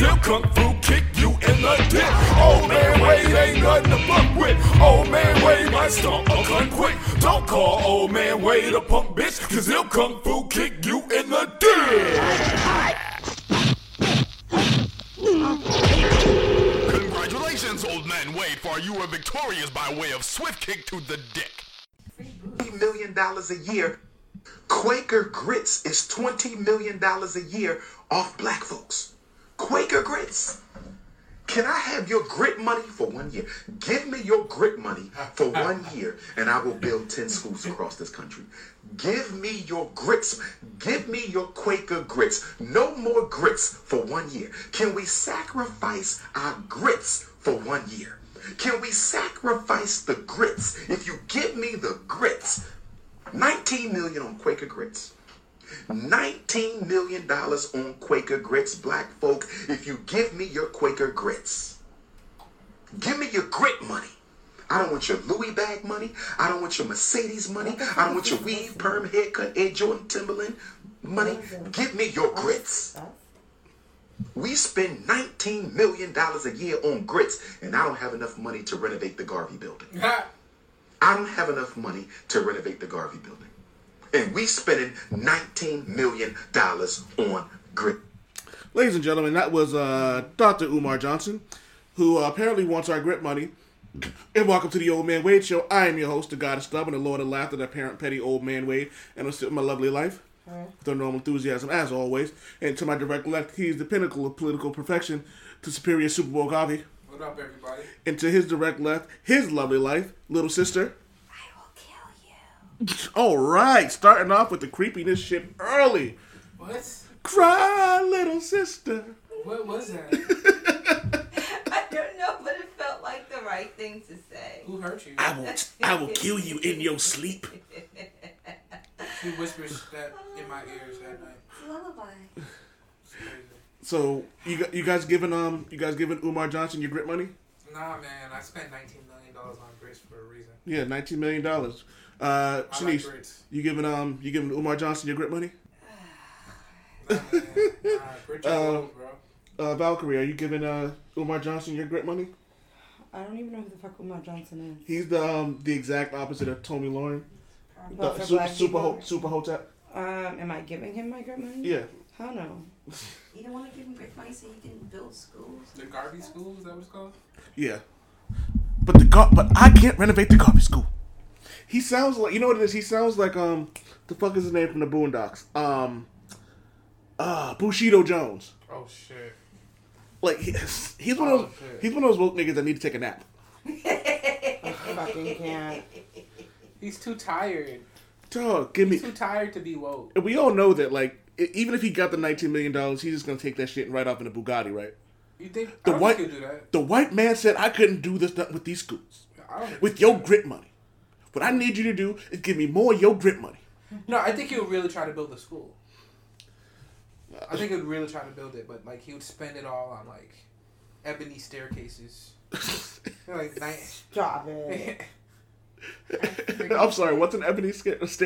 he'll kung fu kick you in the dick. Old man Wade ain't nothing to fuck with. Old man Wade might stomp a cunt quick. Don't call old man Wade a punk bitch, cause he'll kung fu kick you in the dick. Congratulations, old man Wade, for you were victorious by way of swift kick to the dick. $20 million a year. Quaker Grits is $20 million a year off black folks. Quaker Grits. Can I have your grit money for 1 year? Give me your grit money for 1 year, and I will build 10 schools across this country. Give me your grits. Give me your Quaker Grits. No more grits for 1 year. Can we sacrifice our grits for 1 year? Can we sacrifice the grits? If you give me the grits, $19 million on Quaker Grits. $19 million on Quaker Grits, black folk, if you give me your Quaker Grits. Give me your grit money. I don't want your Louis bag money. I don't want your Mercedes money. I don't want your weave, perm, haircut, Air Jordan, Timberland money. Give me your grits. We spend $19 million a year on grits, and I don't have enough money to renovate the Garvey building. I don't have enough money to renovate the Garvey building. And we spending $19 million on grit. Ladies and gentlemen, that was Dr. Umar Johnson, who apparently wants our grit money. And welcome to the Old Man Wade Show. I am your host, the God of Stub and the Lord of Laughter, the apparent petty Old Man Wade, and I'm sitting with my lovely life. With their normal enthusiasm, as always. And to my direct left, he's the pinnacle of political perfection to superior Super Bowl Garvey. What up, everybody? And to his direct left, his lovely life, little sister. All right, starting off with the creepiness shit early. What? Cry, little sister. What was that? I don't know, but it felt like the right thing to say. Who hurt you? I will kill you in your sleep. She whispers that in my ears that night. Lullaby. It's crazy. So you guys giving Umar Johnson your grit money? Nah, man, I spent $19 million on grits for a reason. Yeah, $19 million. Shanice, like grits. you giving Umar Johnson your grit money? Nah, man. Nah, grits are gold, bro. Valkyrie, are you giving Umar Johnson your grit money? I don't even know who the fuck Umar Johnson is. He's the exact opposite of Tony Lauren. Super Hotep. Am I giving him my grit money? Yeah. Hell no. You don't want to give him grit money so you can build schools? The Garvey School, is that what it's called? Yeah. But I can't renovate the Garvey School. He sounds like, you know what it is? He sounds like the fuck is his name from the Boondocks? Bushido Jones. Oh shit. Like he's one of those woke niggas that need to take a nap. I fucking can't. He's too tired. Dog, He's too tired to be woke. And we all know that, like, even if he got the $19 million, he's just gonna take that shit and ride off in a Bugatti, right? You think the white could do that? The white man said I couldn't do this with these schools. With your grit money. What I need you to do is give me more of your grit money. No, I think he would really try to build a school. I think he would really try to build it, but like he would spend it all on like ebony staircases. Like nice. Stop it. I'm sorry. What's an ebony staircase?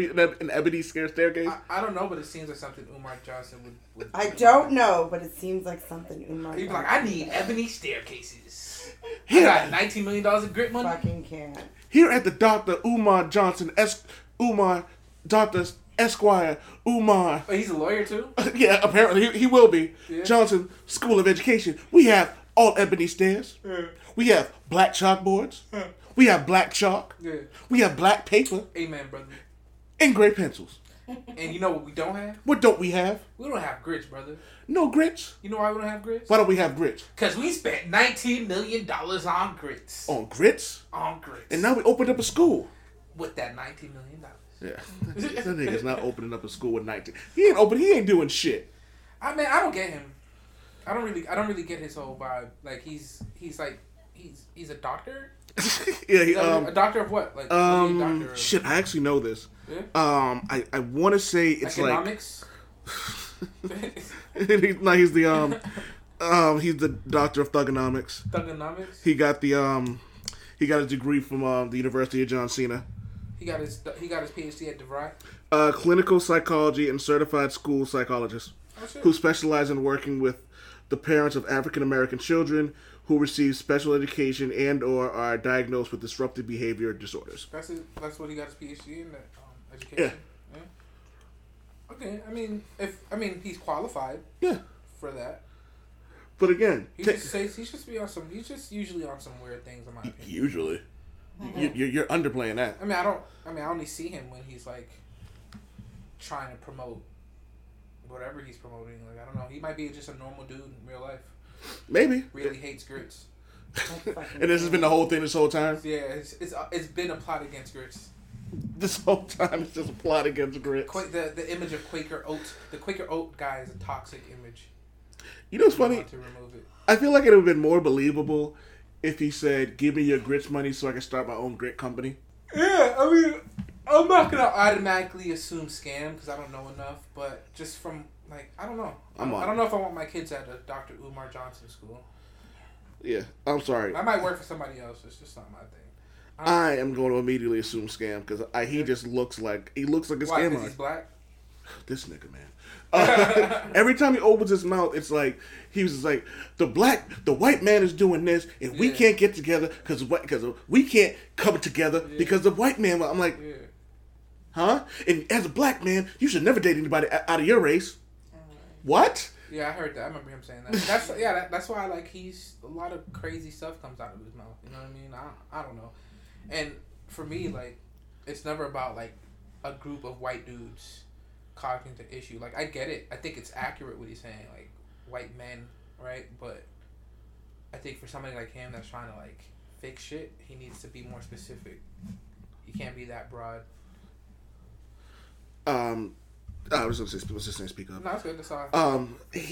I don't know, but it seems like something Umar Johnson would I don't know, but it seems like something Umar. He'd be like, I need ebony staircases. I got $19 million of grit money. Fucking can't. Here at the Dr. Umar Johnson Dr. Esquire Umar. Oh, he's a lawyer too? Yeah, apparently he will be. Yeah. Johnson School of Education. We have all ebony stairs. Yeah. We have black chalkboards. Yeah. We have black chalk. Yeah. We have black paper. Amen, brother. And gray pencils. And you know what we don't have? What don't we have? We don't have grits, brother. No grits. You know why we don't have grits? Why don't we have grits? Because we spent $19 million on grits. On grits? On grits. And now we opened up a school. With that $19 million. Yeah. That nigga's not opening up a school with 19. He ain't doing shit. I mean, I don't get him. I don't really get his whole vibe. Like he's a doctor? Yeah, a doctor of what? Like doctor of... shit, I actually know this. Yeah? I want to say it's economics? He's the he's the doctor of thugonomics. Thugonomics? He got his degree from the University of John Cena. He got his PhD at DeVry. Clinical psychology and certified school psychologist. who specialize in working with the parents of African American children who receive special education and or are diagnosed with disruptive behavior disorders. That's what he got his PhD in, education. Yeah. Okay, he's qualified. Yeah. For that. But again, He's just usually on some weird things in my opinion. Usually. You're underplaying that. I only see him when he's like trying to promote whatever he's promoting. Like, I don't know. He might be just a normal dude in real life. Maybe. Really hates grits. And this has been the whole thing this whole time? Yeah, it's been a plot against grits. This whole time it's just a plot against grits. The image of Quaker Oat, the Quaker Oat guy is a toxic image. You know what's funny? To remove it. I feel like it would have been more believable if he said, "Give me your grits money so I can start my own grit company." Yeah, I'm not gonna automatically assume scam because I don't know enough, but just from I don't know. I don't know if I want my kids at a Dr. Umar Johnson school. Yeah, I'm sorry. I might work for somebody else. It's just not my thing. I am going to immediately assume scam because he just looks like a scam. Why? Because he's black. This nigga, man. Every time he opens his mouth, it's like he was just like the white man is doing this, and we can't get together because we can't come together because the white man. I'm like, huh? And as a black man, you should never date anybody out of your race. What? Yeah, I heard that. I remember him saying that. That's why he's a lot of crazy stuff comes out of his mouth. You know what I mean? I don't know. And for me, it's never about a group of white dudes causing the issue. I get it. I think it's accurate what he's saying. White men, right? But I think for somebody like him that's trying to fix shit, he needs to be more specific. He can't be that broad. I was just saying, speak up. No, it's good. That's all.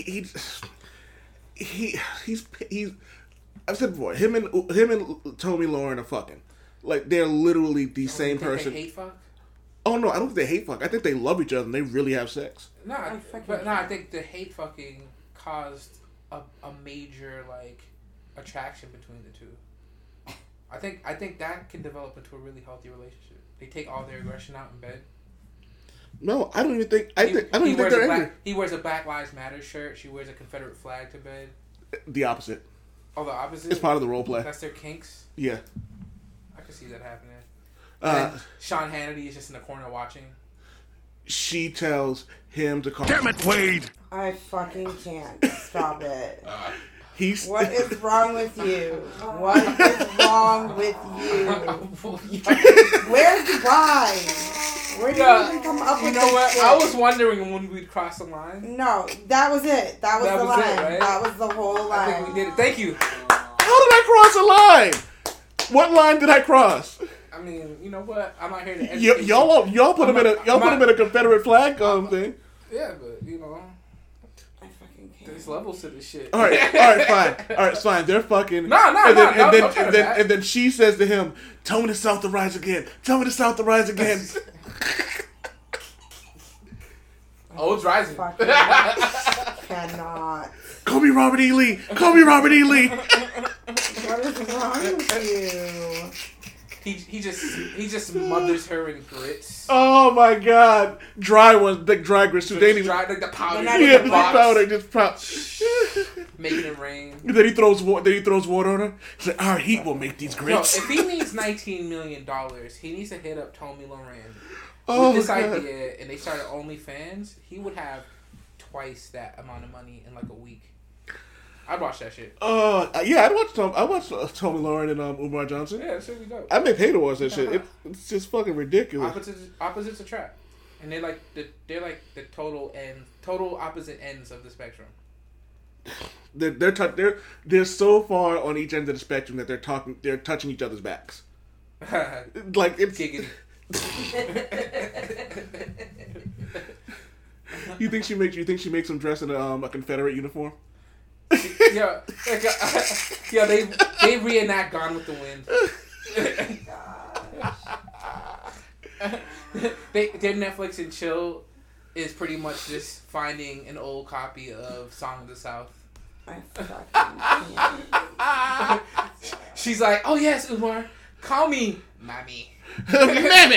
He's I've said before, him and Tommy Lauren are fucking. They're literally the same person. They hate fuck? Oh no, I don't think they hate fuck. I think they love each other and they really have sex. I think the hate fucking caused a major attraction between the two. I think that can develop into a really healthy relationship. They take all their aggression out in bed. No, I don't even think. I don't even think they're angry. He wears a Black Lives Matter shirt. She wears a Confederate flag to bed. The opposite. Oh, the opposite. It's part of the role play. That's their kinks. Yeah. I can see that happening. Sean Hannity is just in the corner watching. She tells him to call. Damn it, Wade! I fucking can't. Stop it. What is wrong with you? What is wrong with you? Where's the guy? Where did you even come up with this what? shit? I was wondering when we'd cross the line. No, that was it. That was the line. It, right? That was the whole line. I think we did it. Thank you. How did I cross a line? What line did I cross? I mean, you know what? I'm not here to educate y'all put him in a Confederate flag thing. Yeah, but I fucking can't. there's levels to this shit. All right, fine. They're fucking. And then she says to him, "Tell me the South to rise again. Tell me the South to rise again." Oh, it's rising. Cannot. Call me Robert E. Lee. Call me Robert E. Lee. What is wrong with you? He just mothers her in grits. Oh my God! Dry ones, like dry grits. So they need the powder. The powder, just making it rain. Then he throws water on her. He's like, "Our heat will make these grits." No, if he needs $19 million, he needs to hit up Tommy Lauren with this idea, and they started OnlyFans. He would have twice that amount of money in a week. I'd watch that shit. Yeah, I watched Tommy Lauren and Umar Johnson. Yeah, that shit be dope. I may pay to watch that shit. It's just fucking ridiculous. Opposites attract, and they're the total opposite ends of the spectrum. They're so far on each end of the spectrum that they're touching each other's backs. It's giggity. You think she makes him dress in a Confederate uniform? Yeah, they reenact Gone with the Wind. Their Netflix and chill is pretty much just finding an old copy of Song of the South. I fucking can't. She's like, "Oh yes, Umar, call me Mammy."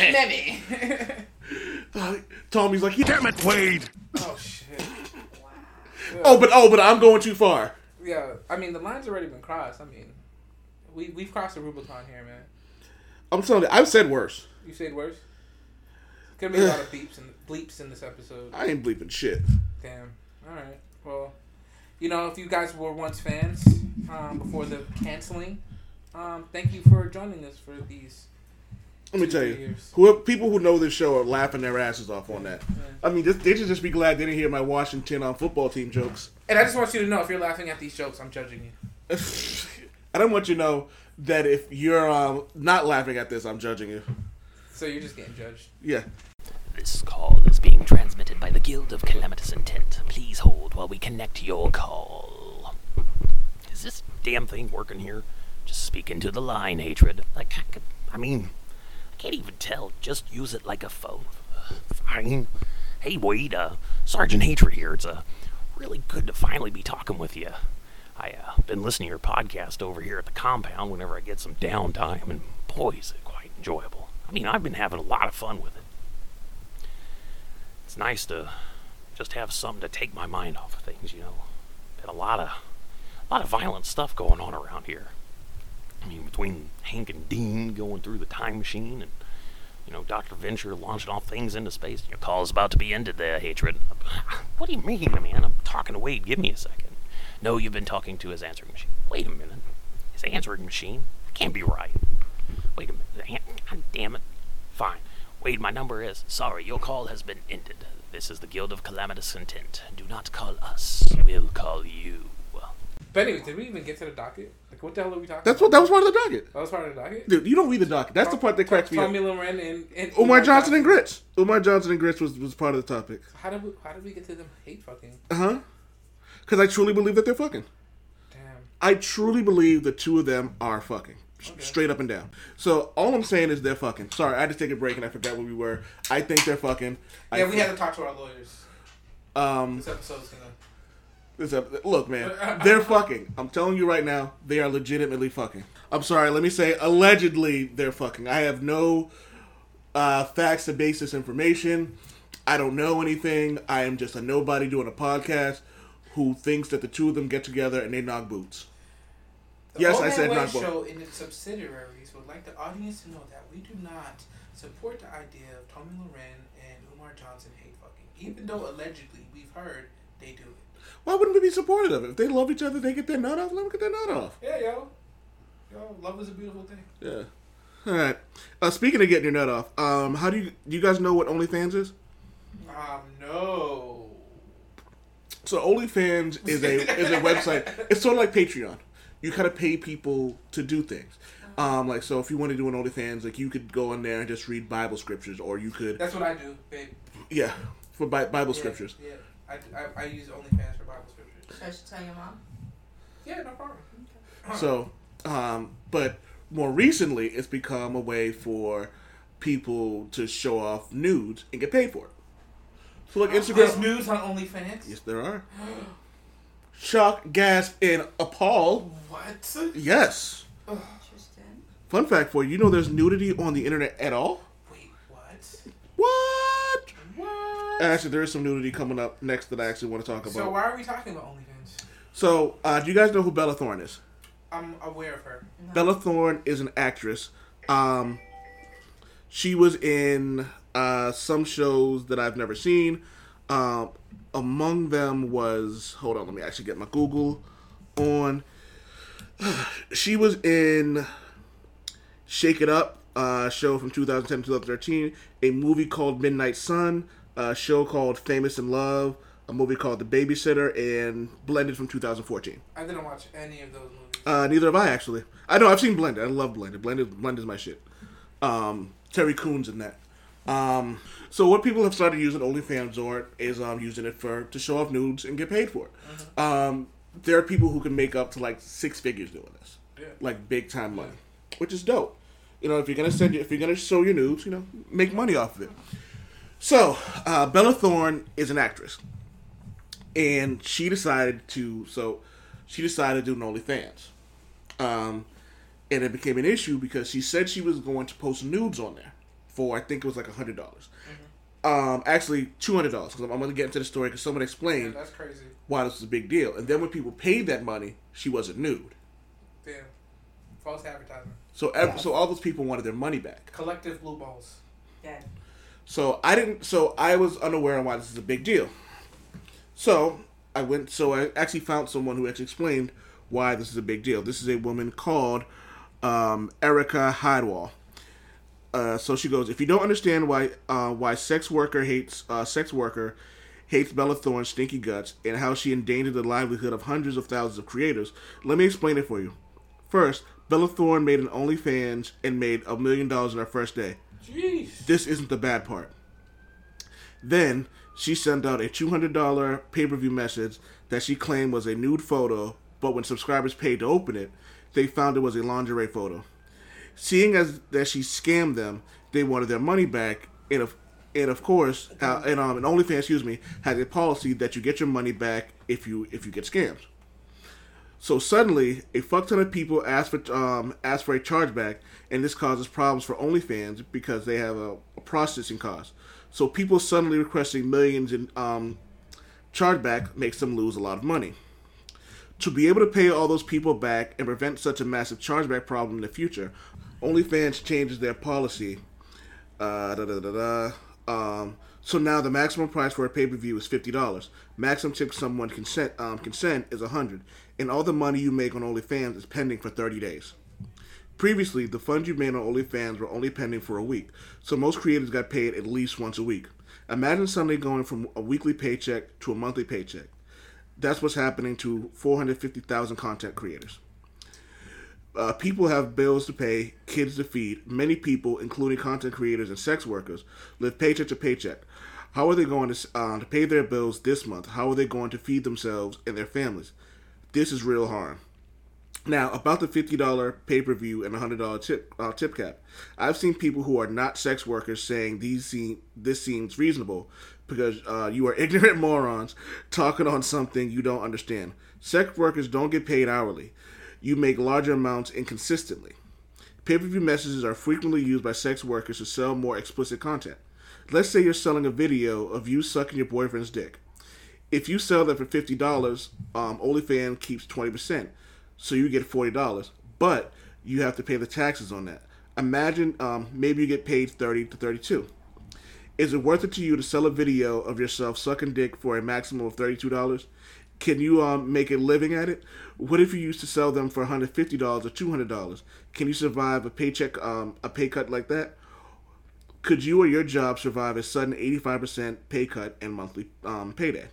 Tommy's like, "Damn it, Wade!" Oh shit! Oh, but I'm going too far. Yeah, I mean the line's already been crossed. I mean, we've crossed the Rubicon here, man. I'm telling you, I've said worse. You said worse. Gonna be a lot of bleeps in this episode. I ain't bleeping shit. Damn. All right. Well, if you guys were once fans before the canceling, thank you for joining us for these. Let me tell you, years. People who know this show are laughing their asses off on that. Yeah. I mean, they should just be glad they didn't hear my Washington football team jokes. And I just want you to know, if you're laughing at these jokes, I'm judging you. I don't want you to know that if you're not laughing at this, I'm judging you. So you're just getting judged. Yeah. This call is being transmitted by the Guild of Calamitous Intent. Please hold while we connect your call. Is this damn thing working here? Just speak into the line, Hatred. I can't even tell. Just use it like a phone. Fine. Hey, Wade, Sergeant Hatred here. It's really good to finally be talking with you. I've been listening to your podcast over here at the compound whenever I get some downtime, and boy, is it quite enjoyable. I mean, I've been having a lot of fun with it. It's nice to just have something to take my mind off of things, Been a lot of violent stuff going on around here. I mean, between Hank and Dean going through the time machine and, Dr. Venture launching off things into space. Your call's about to be ended there, Hatred. What do you mean, man? I'm talking to Wade. Give me a second. No, you've been talking to his answering machine. Wait a minute. His answering machine? That can't be right. Wait a minute. God damn it. Fine. Wade, my number is... Sorry, your call has been ended. This is the Guild of Calamitous Intent. Do not call us. We'll call you. But anyway, did we even get to the docket? Like, what the hell are we talking about? That was part of the docket. That was part of the docket? Dude, you don't read the docket. That's the part that cracks me up. Tommy Loren and Umar Johnson and Grits. Umar Johnson and Grits was part of the topic. How did we get to them hate fucking? Uh-huh. Because I truly believe that they're fucking. Damn. I truly believe the two of them are fucking. Okay. Straight up and down. So, all I'm saying is they're fucking. Sorry, I had to take a break and I forgot where we were. I think they're fucking. Yeah, we had to talk to our lawyers. This episode's gonna... Look, man, they're fucking. I'm telling you right now, they are legitimately fucking. I'm sorry, let me say, allegedly, they're fucking. I have no facts to base this information. I don't know anything. I am just a nobody doing a podcast who thinks that the two of them get together and they knock boots. Yes, I said knock boots. The Show and its subsidiaries would like the audience to know that we do not support the idea of Tommy Loren and Umar Johnson hate fucking, even though allegedly we've heard they do it. Why wouldn't we be supportive of it? If they love each other, they get their nut off, let them get their nut off. Yeah, yo, love is a beautiful thing. Yeah. All right. Speaking of getting your nut off, how do you guys know what OnlyFans is? No. So OnlyFans is a website. It's sort of like Patreon. You kind of pay people to do things. So if you want to do an OnlyFans, like you could go in there and just read Bible scriptures, or you could. That's what I do, babe. Yeah, for Bible scriptures. Yeah. I use OnlyFans for Bible scriptures. I should tell your mom? Yeah, no problem. Okay. So, but more recently, it's become a way for people to show off nudes and get paid for it. So, like Instagram. There's nudes on OnlyFans? Yes, there are. Shock, gasp, and appall. What? Yes. Interesting. Fun fact for you, there's nudity on the internet at all? Wait, what? What? What? Actually, there is some nudity coming up next that I actually want to talk about. So why are we talking about OnlyFans? So, do you guys know who Bella Thorne is? I'm aware of her. No. Bella Thorne is an actress. She was in some shows that I've never seen. Among them was... Hold on, let me actually get my Google on. She was in Shake It Up, show from 2010-2013, a movie called Midnight Sun, a show called Famous in Love, a movie called The Babysitter, and Blended from 2014. I didn't watch any of those movies. Neither have I, actually. I know, I've seen Blended. I love Blended. Blended's my shit. Terry Crews in that. So what people have started using OnlyFans for is using it to show off nudes and get paid for it. Mm-hmm. There are people who can make up to like 6 figures doing this, like big time money, which is dope. If you're gonna show your nudes, make money off of it. So Bella Thorne is an actress, and she decided to do an OnlyFans, and it became an issue because she said she was going to post nudes on there for, I think it was like $100. Mm-hmm. Actually, $200 because I'm going to get into the story because someone explained that's crazy. Why this was a big deal. And then when people paid that money, she wasn't nude. Damn. False advertising. So all those people wanted their money back. Collective blue balls. Yeah. So I was unaware of why this is a big deal. So I actually found someone who actually explained why this is a big deal. This is a woman called Erica Hidewall. So she goes, if you don't understand why sex worker hates Bella Thorne's stinky guts and how she endangered the livelihood of hundreds of thousands of creators, let me explain it for you. First, Bella Thorne made an OnlyFans and made $1 million in her first day. Jeez. This isn't the bad part. Then she sent out a $200 pay-per-view message that she claimed was a nude photo, but when subscribers paid to open it, they found it was a lingerie photo. Seeing as that she scammed them, they wanted their money back, and of course, OnlyFans, has a policy that you get your money back if you get scammed. So suddenly, a fuck ton of people ask for a chargeback, and this causes problems for OnlyFans because they have a processing cost. So people suddenly requesting millions in chargeback makes them lose a lot of money. To be able to pay all those people back and prevent such a massive chargeback problem in the future, OnlyFans changes their policy. So now the maximum price for a pay-per-view is $50. Maximum tip someone can send is $100, and all the money you make on OnlyFans is pending for 30 days. Previously, the funds you made on OnlyFans were only pending for a week, so most creators got paid at least once a week. Imagine suddenly going from a weekly paycheck to a monthly paycheck. That's what's happening to 450,000 content creators. People have bills to pay, kids to feed. Many people, including content creators and sex workers, live paycheck to paycheck. How are they going to pay their bills this month? How are they going to feed themselves and their families? This is real harm. Now, about the $50 pay-per-view and $100 tip cap. I've seen people who are not sex workers saying this seems reasonable because you are ignorant morons talking on something you don't understand. Sex workers don't get paid hourly. You make larger amounts inconsistently. Pay-per-view messages are frequently used by sex workers to sell more explicit content. Let's say you're selling a video of you sucking your boyfriend's dick. If you sell that for $50, OnlyFans keeps 20%, so you get $40, but you have to pay the taxes on that. Imagine maybe you get paid $30 to $32. Is it worth it to you to sell a video of yourself sucking dick for a maximum of $32? Can you make a living at it? What if you used to sell them for $150 or $200? Can you survive a pay cut like that? Could you or your job survive a sudden 85% pay cut and monthly payday?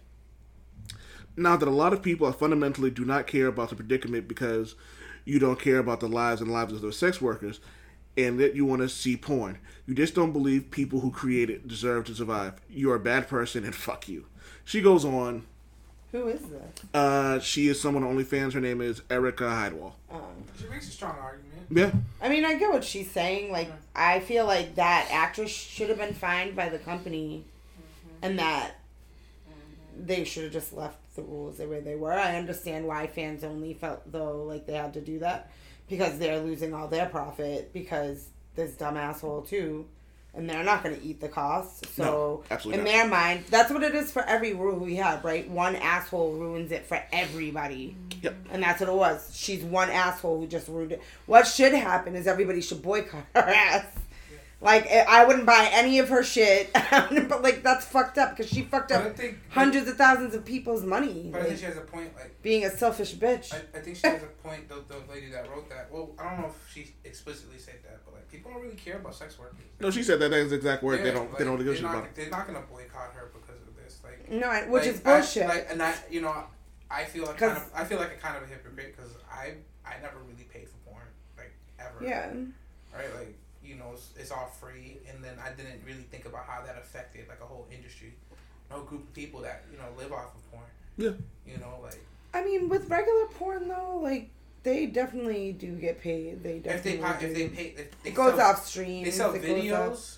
Now that a lot of people fundamentally do not care about the predicament because you don't care about the lives and lives of those sex workers, and that you want to see porn. You just don't believe people who create it deserve to survive. You're a bad person and fuck you. She goes on. Who is this? She is someone on OnlyFans. Her name is Erica Hidewall. She makes a strong argument. Yeah. I mean, I get what she's saying. Like, I feel like that actress should have been fined by the company, and that they should have just left the rules the way they were. I understand why Fans Only felt, though, like they had to do that, because they're losing all their profit, because this dumb asshole, too, and they're not going to eat the costs. So, no, in their mind, that's what it is for every rule we have, right? One asshole ruins it for everybody. Yep. And that's what it was. She's one asshole who just ruined it. What should happen is everybody should boycott her ass. Like, I wouldn't buy any of her shit, but, like, that's fucked up, because she fucked up hundreds of thousands of people's money. But I think she has a point, like... Being a selfish bitch. I think she has a point, the lady that wrote that. Well, I don't know if she explicitly said that, but, like, people don't really care about sex workers. No, she said that is the exact word. Yeah, they don't negotiate about it. They're not going to boycott her because of this. Like, no, which is bullshit. I feel like kind of a hypocrite, because I never really paid for porn, like, ever. Yeah. Right, like... You know, it's all free, and then I didn't really think about how that affected like a whole industry, no group of people that live off of porn. Yeah. Like. I mean, with regular porn though, like they definitely do get paid. They definitely it goes off stream. They sell videos,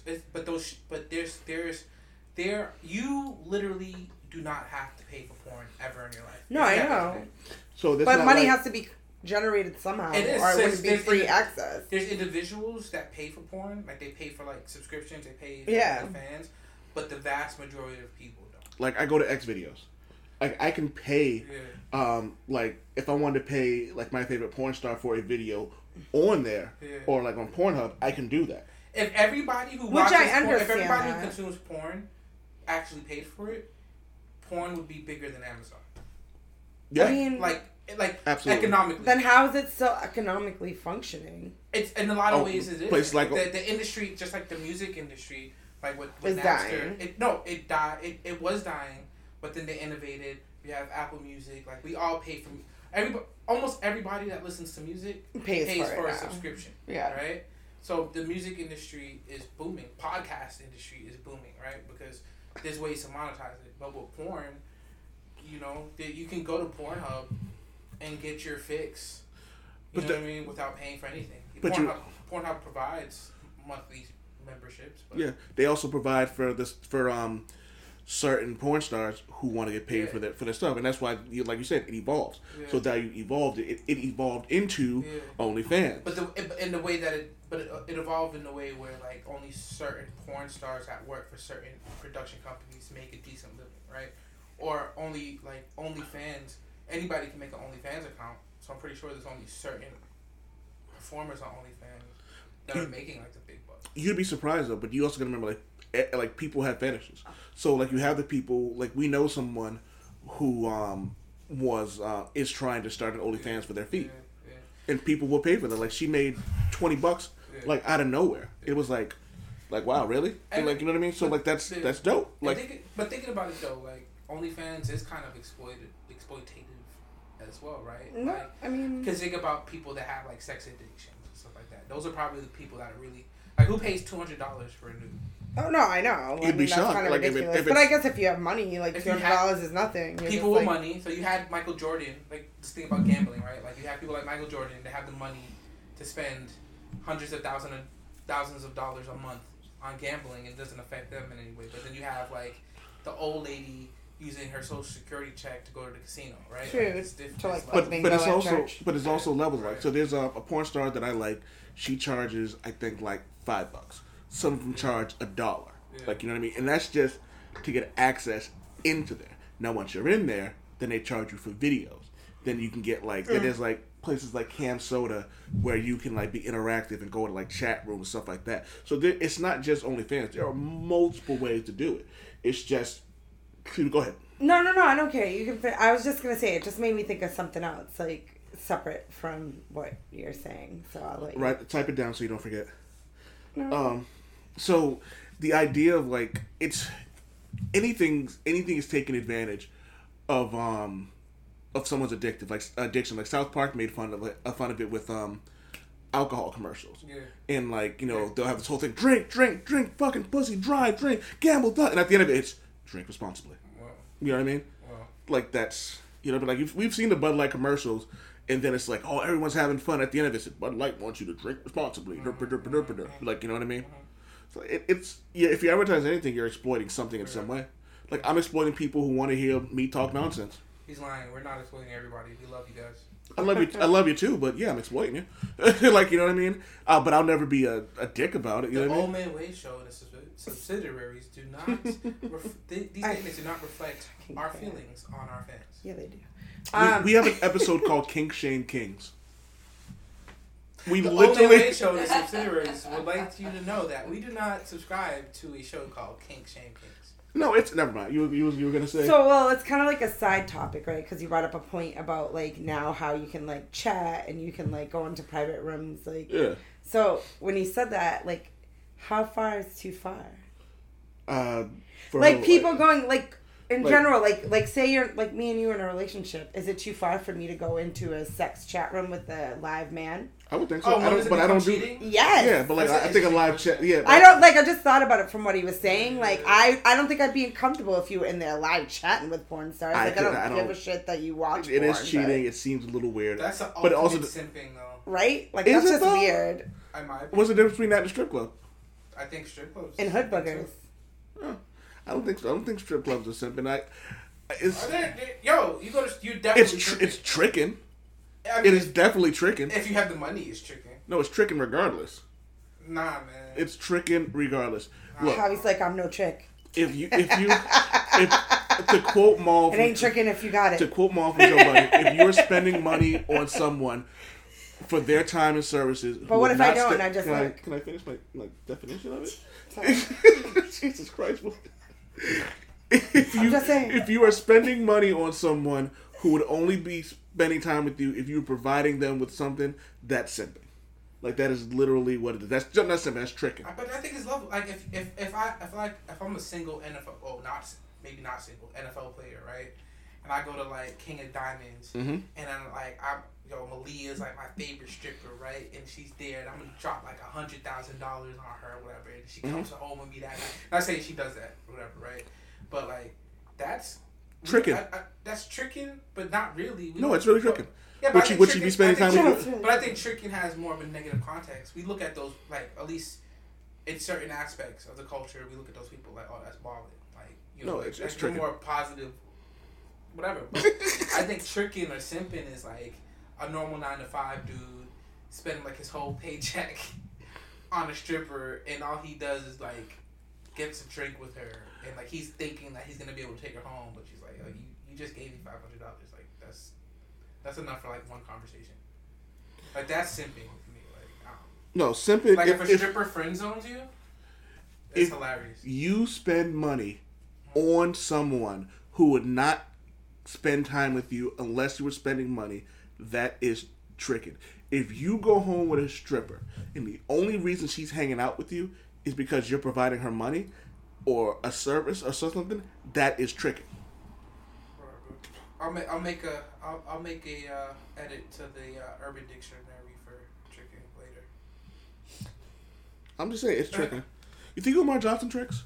you literally do not have to pay for porn ever in your life. No, I know. But money has to be generated somehow, it is, or it wouldn't be free access. There's individuals that pay for porn, like they pay for like subscriptions, they pay for fans, but the vast majority of people don't. Like, I go to X videos. Like, I can pay, like, if I wanted to pay, like, my favorite porn star for a video on there, or, like, on Pornhub, I can do that. If everybody who watches porn, if everybody who consumes porn actually paid for it, porn would be bigger than Amazon. Yeah. I mean, like absolutely. economically. Then how is it still economically functioning? It's in a lot of ways it is. Places like the industry, just like the music industry, like with is Napster. It died. It was dying, but then they innovated. We have Apple Music. Like, we all pay for almost everybody that listens to music pays for a subscription. Yeah. Right. So the music industry is booming. Podcast industry is booming, right? Because there's ways to monetize it. But with porn, you know, you can go to Pornhub and get your fix. You know what I mean? Without paying for anything. Pornhub provides monthly memberships. But yeah, they also provide for certain porn stars who want to get paid for their stuff, and that's why, like you said, it evolves. Yeah. So that you evolved it evolved into OnlyFans. But it evolved in a way where, like, only certain porn stars that work for certain production companies make a decent living, right? Or only, like, OnlyFans, anybody can make an OnlyFans account. So I'm pretty sure there's only certain performers on OnlyFans that are making, like, the big bucks. You'd be surprised though, but you also gotta remember, like people have fetishes. So, like, you have the people, like, we know someone who is trying to start an OnlyFans for their feet, and people will pay for that. Like, she made $20, like, out of nowhere. It was like wow, really? And, like, you know what I mean? So, like, that's dope. Like, but thinking about it though, like, OnlyFans is kind of exploitative as well, right? No, like, I mean, because think about people that have, like, sex addictions and stuff like that. Those are probably the people that are really, like, who pays $200 for a nude? Oh no, I know. You'd be shocked. Kind of like, ridiculous. But I guess if you have money, like $200 is nothing. You're people with money. So you had Michael Jordan. Like, just think about gambling, right? Like, you have people like Michael Jordan. They have the money to spend hundreds of thousands of dollars a month on gambling. It doesn't affect them in any way. But then you have, like, the old lady using her social security check to go to the casino, right? True. Like, it's different. But it's also levels, right? So there's a porn star that I like. She charges, I think, like $5. Some of them charge $1. Yeah. Like, you know what I mean? And that's just to get access into there. Now, once you're in there, then they charge you for videos. Then you can get, like, then there's, like, places like Cam Soda where you can, like, be interactive and go to, like, chat rooms and stuff like that. So it's not just OnlyFans. There are multiple ways to do it. It's just, go ahead. No, I don't care. You can. I was just gonna say, it just made me think of something else, like, separate from what you're saying. So I'll let you. Right, type it down so you don't forget. No. So the idea of, like, it's anything is taking advantage of someone's addiction. Like South Park made fun of it with alcohol commercials. Yeah. And, like, you know, they'll have this whole thing: drink, fucking pussy, drive, drink, gamble, and at the end of it, it's drink responsibly. Wow. You know what I mean? Wow. Like, that's, you know, but, like, we've seen the Bud Light commercials. And then it's like, oh, everyone's having fun. At the end of it, Bud Light wants you to drink responsibly. Like, you know what I mean? So it's if you advertise anything, you're exploiting something in some way. Like, I'm exploiting people who want to hear me talk nonsense. He's lying. We're not exploiting everybody. We love you guys. I love you too, but yeah, I'm exploiting you. Like, you know what I mean? But I'll never be a dick about it. You know what I mean? Old Man Wade Show and its subsidiaries do not these statements do not reflect our feelings on our fans. Yeah, they do. We have an episode called Kink Shame Kings. We the literally Wade Show and its subsidiaries would like you to know that we do not subscribe to a show called Kink Shame Kings. No, it's never mind. You were gonna say. So, well, it's kind of like a side topic, right? Because you brought up a point about, like, now how you can, like, chat and you can, like, go into private rooms, like. Yeah. So when you said that, like, how far is too far? Like, people going, like, in general, like say you're, like, me and you in a relationship, is it too far for me to go into a sex chat room with a live man? I would think so. I don't do. Yes. Yeah, but, like, I think a live chat. Yeah. I don't, like, I just thought about it from what he was saying. Like, I don't think I'd be comfortable if you were in there live chatting with porn stars. Like, I don't give a shit that you watch porn. It is cheating. It seems a little weird. That's the ultimate simping, though. Right? Like, that's just weird. What's the difference between that and a strip club? I think strip clubs. And hood boogers. I don't think so. I don't think strip clubs are simping. You definitely. It's tricking. I mean, it is definitely tricking. If you have the money, it's tricking. No, it's tricking regardless. Nah, man. It's tricking regardless. Look, Javi's like, I'm no trick. if to quote Maul, it ain't tricking if you got it. To quote Maul from Joe Budden, if you're spending money on someone for their time and services, but what if I don't? And I just can I finish my definition of it? Jesus Christ! If you are spending money on someone who would only be spending time with you if you were providing them with something, that's simping. Like, that is literally what it is. That's not simping. That's tricking. But I think it's love. Like if I'm a single NFL, maybe not single NFL player, right? And I go to like King of Diamonds, and then like Malia is like my favorite stripper, right? And she's there, and I'm gonna drop like $100,000 on her, or whatever. And she comes home with me that night. Not saying she does that, or whatever, right? But like that's tricking. That's tricking, but not really. No, it's really tricking. Yeah, would you be spending time with you? But I think tricking has more of a negative context. We look at those, like, at least in certain aspects of the culture, we look at those people like, oh, that's balling. Like, it's tricking. More positive, whatever. But I think tricking or simping is like a normal 9-to-5 dude spending like his whole paycheck on a stripper, and all he does is like gets a drink with her, and like he's thinking that he's gonna be able to take her home, but she's like, oh, you just gave me $500. Like that's enough for like one conversation. Like that's simping to me. Like no simping. Like if a stripper friend zones you, it's hilarious. You spend money on someone who would not spend time with you unless you were spending money, that is tricking. If you go home with a stripper and the only reason she's hanging out with you is because you're providing her money or a service or something, that is tricking. I'll make a edit to the Urban Dictionary for tricking later. I'm just saying it's tricking. You think Umar Johnson tricks?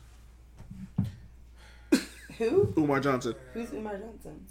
Who? Umar Johnson. Who's Umar Johnson?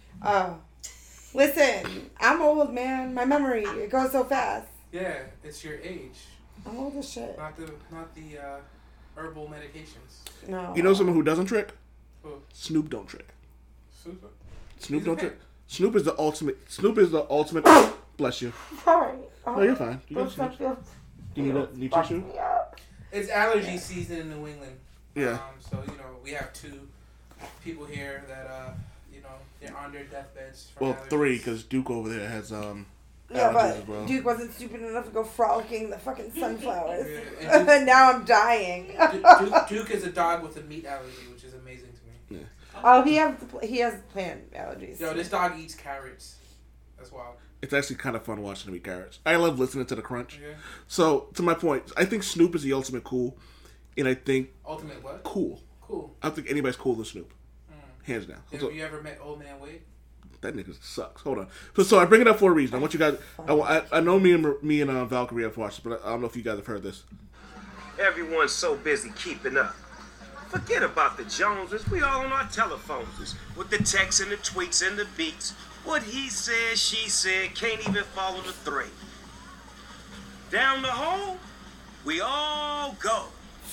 Listen, I'm old, man. My memory, it goes so fast. Yeah, it's your age. I'm old as shit. Not the herbal medications. No. You know someone who doesn't trick? Who? Snoop don't trick. Snoop don't trick. Snoop is the ultimate. Bless you. Sorry. No, you're fine. You need tissue? It's allergy season in New England. Yeah. So we have 2 people here that they're on their deathbeds. Well, 3 because Duke over there has Yeah, but as well. Duke wasn't stupid enough to go frolicking the fucking sunflowers. Yeah, and now I'm dying. Duke is a dog with a meat allergy, which is amazing to me. Yeah. Oh, he has plant allergies. Yo, this dog eats carrots. That's wild. It's actually kind of fun watching him eat carrots. I love listening to the crunch. Yeah. So, to my point, I think Snoop is the ultimate cool, and I think ultimate what? Cool. I don't think anybody's cooler than Snoop. Hands down. Have you ever met Old Man Wade? That nigga sucks. Hold on. So I bring it up for a reason. I want you guys. I know me and Valkyrie have watched it, but I don't know if you guys have heard this. Everyone's so busy keeping up. Forget about the Joneses. We all on our telephones with the texts and the tweets and the beats. What he said, she said, can't even follow the thread. Down the hole, we all go.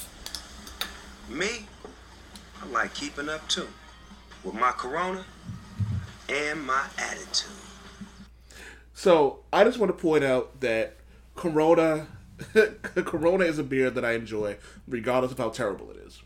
Me, I like keeping up too. With my Corona and my attitude. So I just want to point out that Corona is a beer that I enjoy, regardless of how terrible it is.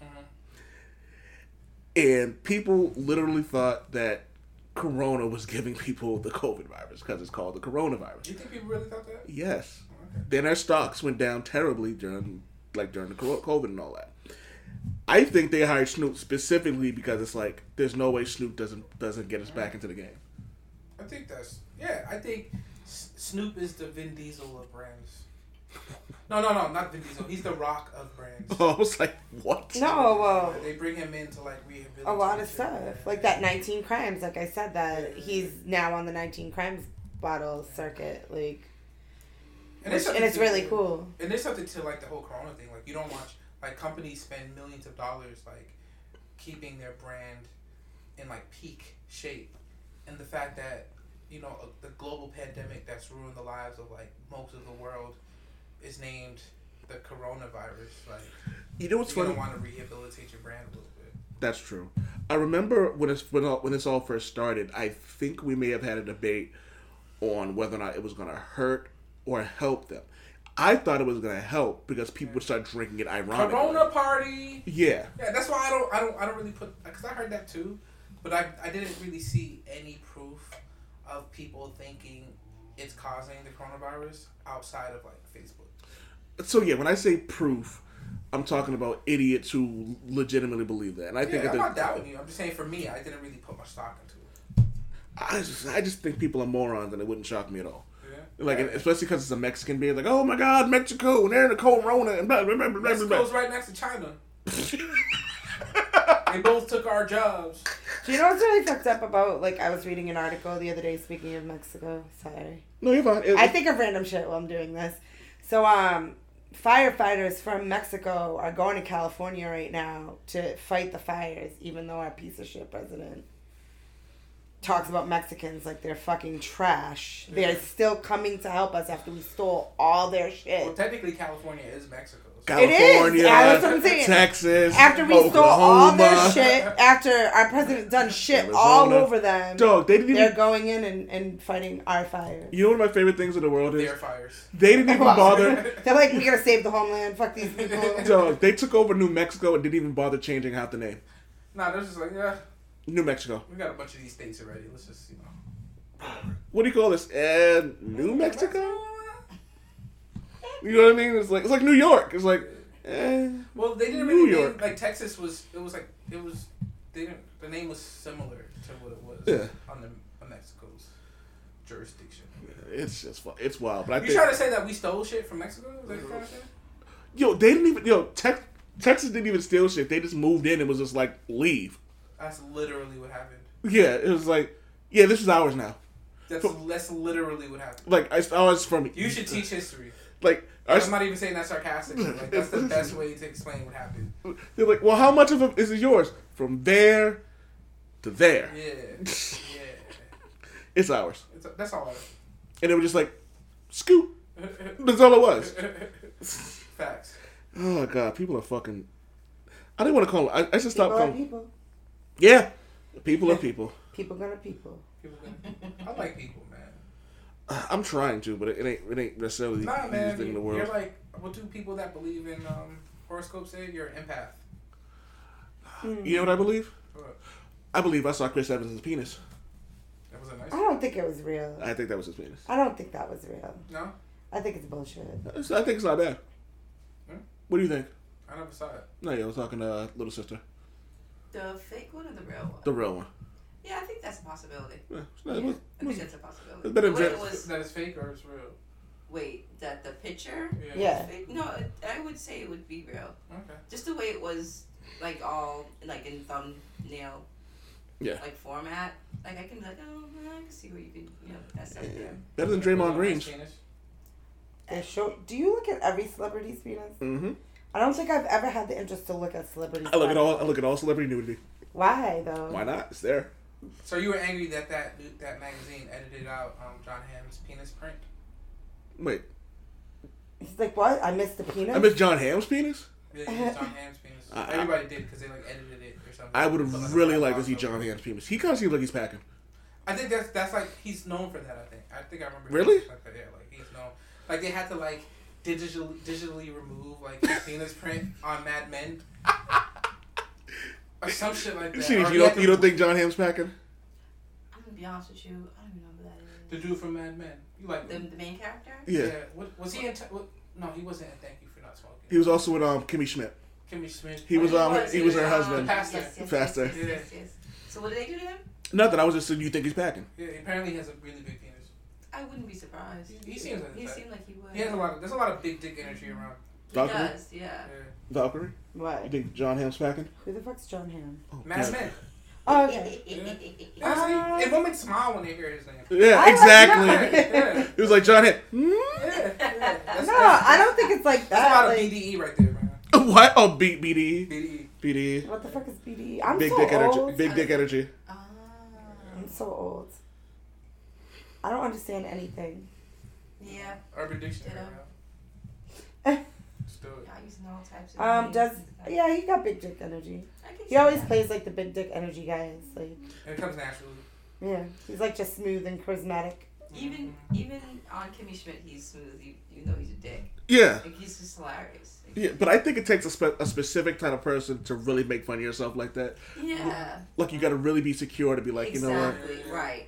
And people literally thought that Corona was giving people the COVID virus because it's called the coronavirus. You think people really thought that? Yes. Okay. Then their stocks went down terribly during the COVID and all that. I think they hired Snoop specifically because it's like there's no way Snoop doesn't get us back into the game. I think I think Snoop is the Vin Diesel of brands. No, not Vin Diesel. He's the Rock of brands. Oh, I was like, what? No, they bring him in to like rehabilitate a lot of stuff, like that 19 Crimes. Like I said, that he's now on the 19 Crimes bottle circuit, like, and it's really cool. And there's something to like the whole Corona thing. Like you don't watch. Like, companies spend millions of dollars, like, keeping their brand in, like, peak shape. And the fact that, the global pandemic that's ruined the lives of, like, most of the world is named the coronavirus. Like, what's funny? You don't want to rehabilitate your brand a little bit. That's true. I remember when this all first started, I think we may have had a debate on whether or not it was going to hurt or help them. I thought it was gonna help because people would start drinking it ironically. Corona party. Yeah. Yeah, that's why I don't really put, because I heard that too, but I didn't really see any proof of people thinking it's causing the coronavirus outside of like Facebook. So yeah, when I say proof, I'm talking about idiots who legitimately believe that, and I think I'm not doubting you. I'm just saying for me, I didn't really put much stock into it. I just think people are morons, and it wouldn't shock me at all. Yeah. Like, especially because it's a Mexican beer. Like, oh my God, Mexico, and they're in the corona, and blah, blah, blah, blah, blah. Mexico's right next to China. They both took our jobs. Do you know what's really fucked up about, like, I was reading an article the other day, speaking of Mexico. Sorry. No, you're fine. I think of random shit while I'm doing this. So, firefighters from Mexico are going to California right now to fight the fires, even though our piece of shit president talks about Mexicans like they're fucking trash. Yeah. They're still coming to help us after we stole all their shit. Well, technically, California is Mexico. So. California, it is. That's what I'm saying. Texas, after we stole all their shit, after our president done shit Arizona. All over them, dog, they're going in and fighting our fires. You know one of my favorite things in the world is? Their fires. They didn't even bother. They're like, we gotta save the homeland. Fuck these people. Dog, they took over New Mexico and didn't even bother changing half the name. Nah, they're just like, yeah. New Mexico. We got a bunch of these states already. Let's just, What do you call this? New Mexico? You know what I mean? It's like New York. It's like, well, they didn't really name, like Texas was. It was like it was. They didn't. The name was similar to what it was on Mexico's jurisdiction. It's just it's wild. But you trying to say that we stole shit from Mexico? Is that kind of thing? Yo, they didn't even. Texas didn't even steal shit. They just moved in and was just like, leave. That's literally what happened. Yeah, it was like, yeah, this is ours now. That's literally what happened. Like, I was from... You should teach history. Like... I'm not even saying that sarcastically. Like, that's the best way to explain what happened. They're like, well, how much of it is yours? From there to there. Yeah. It's ours. That's all. And they were just like, scoop. That's all it was. Facts. Oh, God. People are fucking... I didn't want to call them... I should stop calling... People. Yeah. People are people. People gonna people. I like people, man. I'm trying to, but it ain't necessarily the easiest thing in the world. You're like, what do people that believe in horoscopes say? You're an empath. You know what I believe? What? I believe I saw Chris Evans' penis. That was a nice. I don't think it was real. I think that was his penis. I don't think that was real. No? I think it's bullshit. I think it's not bad. What do you think? I never saw it. No, yeah, I was talking to Little Sister. The fake one or the real one? The real one. Yeah, I think that's a possibility. Yeah, I think that's a possibility. It's better than that is fake or it's real? Wait, that the picture? Yeah. Fake? No, I would say it would be real. Okay. Just the way it was, like all like in thumbnail. Yeah. Like format. Like I can be like, oh, I can see where you could, that's up there. Better than Draymond Green's. Do you look at every celebrity's penis? Mm-hmm. I don't think I've ever had the interest to look at celebrities. I look at all celebrity nudity. Why though? Why not? It's there. So you were angry that magazine edited out John Hamm's penis print? Wait. He's like, what? I missed the penis? I missed John Hamm's penis? Yeah, John Hamm's penis. Everybody did because they like edited it or something. I would have really liked to see John Hamm's penis. He kind of seems like he's packing. I think that's like he's known for that. I think I remember. Really? Like that. Yeah, like he's known. Like they had to like digitally remove like his penis print on Mad Men. Or some shit like that. You don't think John Hamm's packing? I'm gonna be honest with you. I don't even know who that is. The dude from Mad Men. You like the main character? Yeah. Was he in? No, he wasn't in Thank You for Not Smoking. He was also with Kimmy Schmidt. Kimmy Schmidt. He was her husband. Pastor. Yes. So what did they do to him? Nothing. I was just saying. You think he's packing? Yeah. Apparently, he has a really big penis. I wouldn't be surprised. He seems like he seemed like he would. He has there's a lot of big dick energy around. Valkyrie? He does, yeah. Valkyrie? What? You think John Hamm's packing? Who the fuck's John Hamm? Mad Men. Oh, okay. And women smile when they hear his name. Yeah, exactly. It was like John Hamm. No, I don't think it's like that. That's a lot of BDE right there, man. What? Oh, BDE. BDE. What the fuck is BDE? I'm big so dick old. energy. Big dick energy. I'm so old. I don't understand anything. Yeah. Urban Dictionary. I use all types of he got big dick energy. He always plays like the big dick energy guys. Like it comes naturally. Yeah, he's like just smooth and charismatic. Even on Kimmy Schmidt, he's smooth, even though he's a dick. Yeah. Like, he's just hilarious. Yeah, but I think it takes a specific type of person to really make fun of yourself like that. Yeah. Like, you got to really be secure to be like, exactly. you know what? Right.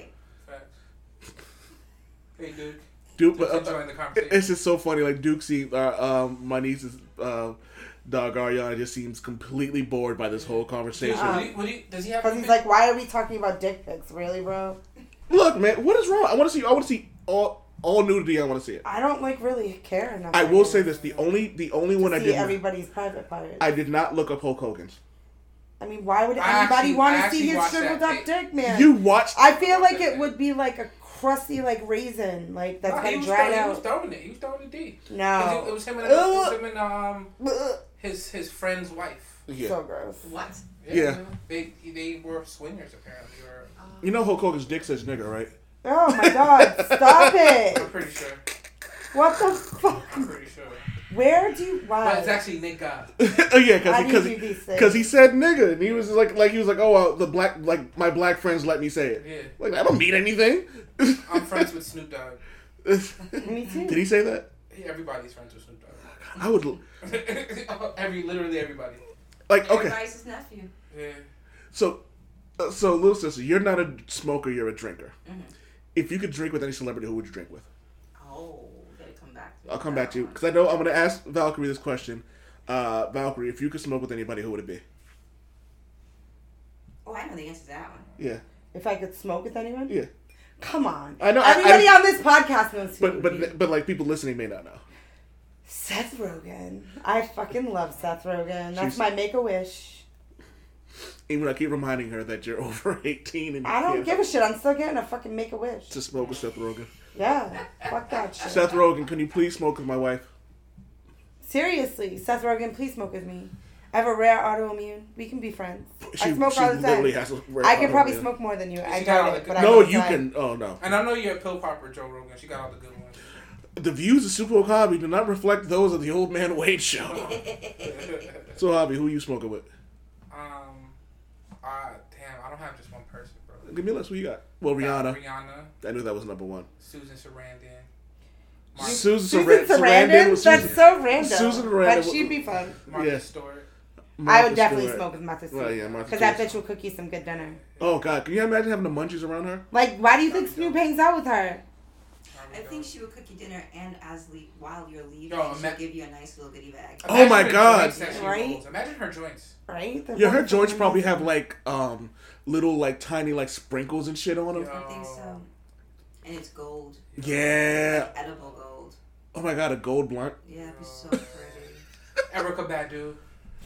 Hey, Duke. Duke, but enjoying the conversation. It's just so funny. Like, Duke seems, my niece's dog Ariana just seems completely bored by this whole conversation. Does he have? Because he's like, why are we talking about dick pics? Really, bro? Look, man, what is wrong? I want to see all nudity. I want to see it. I don't really care enough. I will say this: the only one I did everybody's private parts. I did not look up Hulk Hogan's. I mean, why would anybody want to see his shriveled up dick, man? You watched? I feel like it would be like a crusty, like raisin, like that's been dried out. He was throwing it. He was throwing it deep. No, it was him and his friend's wife. Yeah. So gross. What? Yeah. They were swingers apparently. You know Hulk Hogan's dick says nigga, right? Oh my god! Stop it! I'm pretty sure. What the fuck? I'm pretty sure. Where do you? Why? But it's actually Nick God. Oh yeah, because he said nigga, and he was like oh well, my black friends let me say it. Yeah. Like that don't mean anything. I'm friends with Snoop Dogg. Me too. Did he say that? Everybody's friends with Snoop Dogg. I would. Literally everybody. Like okay. Everybody's his nephew. Yeah. So little sister, you're not a smoker, you're a drinker. Mm-hmm. If you could drink with any celebrity, who would you drink with? Oh, gotta come back to me. I'll come back to you because I know I'm going to ask Valkyrie this question. Valkyrie, if you could smoke with anybody, who would it be? Oh, I know the answer to that one. Yeah. If I could smoke with anyone? Yeah. Come on. I know. Everybody on this podcast knows who. But like people listening may not know. Seth Rogen. I fucking love Seth Rogen. That's my Make-A-Wish. Even I keep reminding her that you're over 18 and I don't give a shit. I'm still getting a fucking Make-A-Wish. To smoke with Seth Rogen. Yeah. Fuck that shit. Seth Rogen, can you please smoke with my wife? Seriously. Seth Rogen, please smoke with me. I have a rare autoimmune. We can be friends. I smoke she all the time. literally has a rare I can probably autoimmune. smoke more than you. I She got got it. But no, I you can. Oh, no. And I know you're a pill popper, Joe Rogan. She got all the good ones. The views of Super Hobby do not reflect those of the Old Man Wade show. So, Hobby, who you smoking with? Damn, I don't have just one person, bro. Give me a list. Who you got? Well, Rihanna. Rihanna. I knew that was number one. Susan Sarandon. Susan Sarandon? That's so random. Susan Sarandon. But she'd be fun. Martha Stewart. I would definitely smoke with Martha Stewart. Well, yeah, Martha because that bitch will cook you some good dinner. Oh, God. Can you imagine having the munchies around her? Like, why do you think Snoop hangs out with her? I think she would cook you dinner and while you're leaving, she'll give you a nice little goodie bag. Oh my God! Right? Imagine her joints. Right? Yeah, her joints probably have like little like tiny like sprinkles and shit on them. I think so. And it's gold. Yeah. Like edible gold. Oh my God, a gold blunt. Yeah, it'd be so pretty. Erica Badu.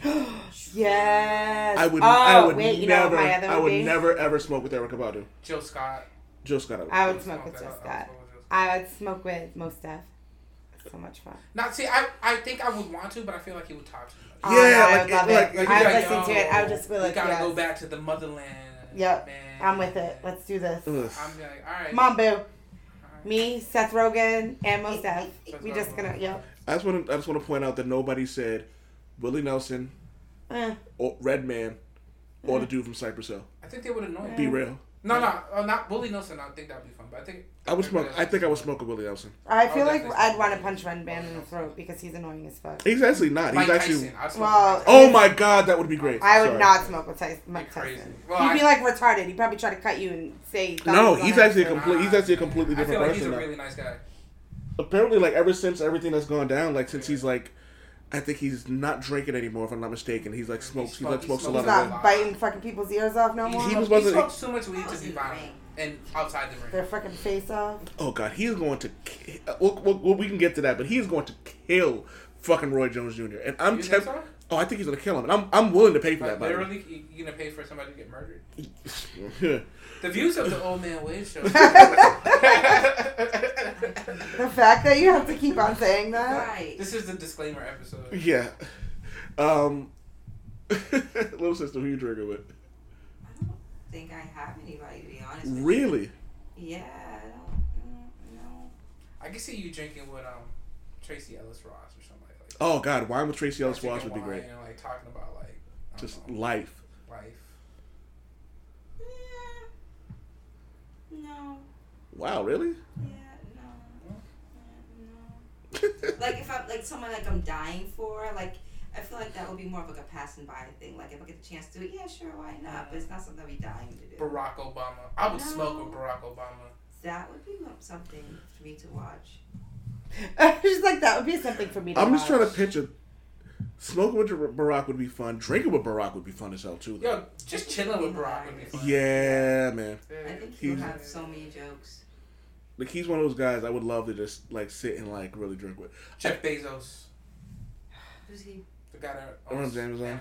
Yes. I would never ever smoke with Erica Badu. Jill Scott. I would smoke with Jill Scott. I would smoke with Mos Def. So much fun. I think I would want to, but I feel like he would talk too much. Yeah, I would love it. I would listen to it. I would just be like, we gotta go back to the motherland. Yep. Man. I'm with it. Let's do this. I'm like, all right. Come on, boo. Me, Seth Rogen, and Mos Def. We just gonna, yep. I just want to point out that nobody said Willie Nelson, or Redman, or the dude from Cypress Hill. I think they would annoy me. Be real. No, not Willie Nelson. I think that'd be fun, but I think I would smoke. I think I would smoke with Willie Nelson. I feel like I'd want to punch Redman in the throat because he's annoying as fuck. He's actually not. He's actually. Well, oh my God, that would be great. I would not smoke with Mike Tyson. Well, He'd be like retarded. He'd probably try to cut you and say. No, he's actually a completely different I feel like person. He's a really nice guy. Apparently, like ever since everything that's gone down, like since he's like. I think he's not drinking anymore, if I'm not mistaken. He's like smokes. He smokes a lot of. He's not biting fucking people's ears off no more. He smokes too much weed to be violent and outside the ring. Their freaking face off. Oh God, he's going to. We can get to that, but he's going to kill fucking Roy Jones Jr. And I'm tempted. Oh, I think he's gonna kill him, and I'm willing to pay for that. Literally, you gonna pay for somebody to get murdered? The views of the Old Man Wade show. The fact that you have to keep on saying that. Right. This is the disclaimer episode. Yeah. Little sister, who you drinking with? I don't think I have anybody, to be honest. Really? Yeah, I don't know. I can see you drinking with Tracy Ellis Ross or somebody like that. Oh God, wine with Tracy Ellis Ross would be great. You know, like talking about like just life. No. Wow, really? Yeah, no. Like if I'm like someone like I'm dying for, like I feel like that would be more of like a passing by thing. Like if I get the chance to do it, yeah, sure, why not? But it's not something I'd be dying to do. Barack Obama. I would smoke with Barack Obama. That would be something for me to watch. She's like, that would be something for me to watch. I'm just trying to picture. Smoking with Barack would be fun. Drinking with Barack would be fun as hell too. Though. Yo, just chilling with Barack would be fun. Yeah, man. I think he'll have so many jokes. Like he's one of those guys I would love to just like sit and like really drink with. Jeff Bezos. Who's he? The guy that owns Amazon.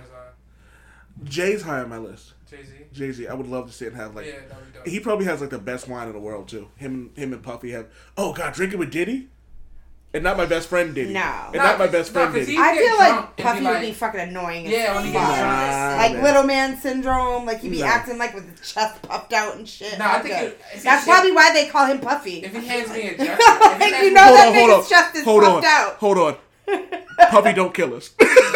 Jay's high on my list. Jay-Z. I would love to sit and have like. Yeah, that'd be dope. He probably has like the best wine in the world too. Him and Puffy have. Oh God, drinking with Diddy. And not my best friend Diddy. No. And not my best friend Diddy. I feel like Puffy would be fucking annoying. Yeah, when he gets drunk. Like little man syndrome. Like he'd be acting like with his chest puffed out and shit. No, I think that's probably why they call him Puffy. If he hands me a jacket, you know that nigga's chest is puffed out. Hold on. Puffy don't kill us.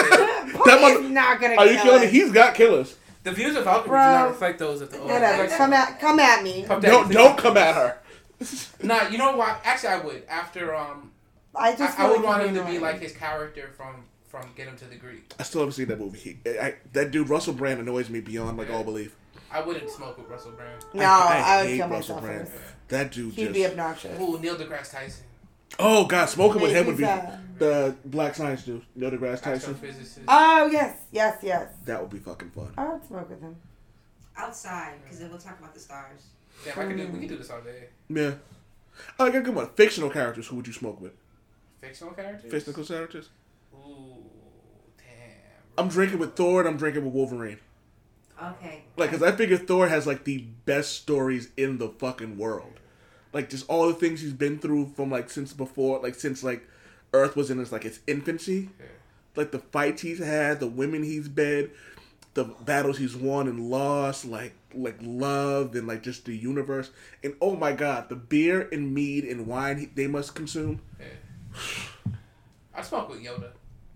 Puffy's not gonna kill us. Are you killing me? He's got killers. The views of Valkyrie do not reflect those of the old. Whatever. Come at me. Don't come at her. Nah, you know what? Actually, I would. After I would want him to be like his character from Get Him to the Greek. I still haven't seen that movie. That dude Russell Brand annoys me beyond like all belief. I wouldn't smoke with Russell Brand. No, I would hate kill Russell myself Brand. first. That dude He'd be obnoxious. Ooh, Neil deGrasse Tyson. Oh God, smoking with him would be the black science dude, Neil deGrasse Tyson. Oh yes. That would be fucking fun. I would smoke with him. Outside, because then we'll talk about the stars. Yeah, we can do this all day. Yeah. Oh, I got a good one. Fictional characters. Who would you smoke with? Fictional characters? Fictional characters? Ooh, damn. I'm drinking with Thor and I'm drinking with Wolverine. Okay. Like, because I figure Thor has, like, the best stories in the fucking world. Like, just all the things he's been through from, like, since Earth was in its, like, its infancy. Yeah. Like, the fights he's had, the women he's been, the battles he's won and lost, like love and, like, just the universe. And, oh, my God, the beer and mead and wine they must consume. Yeah. I smoke with Yoda.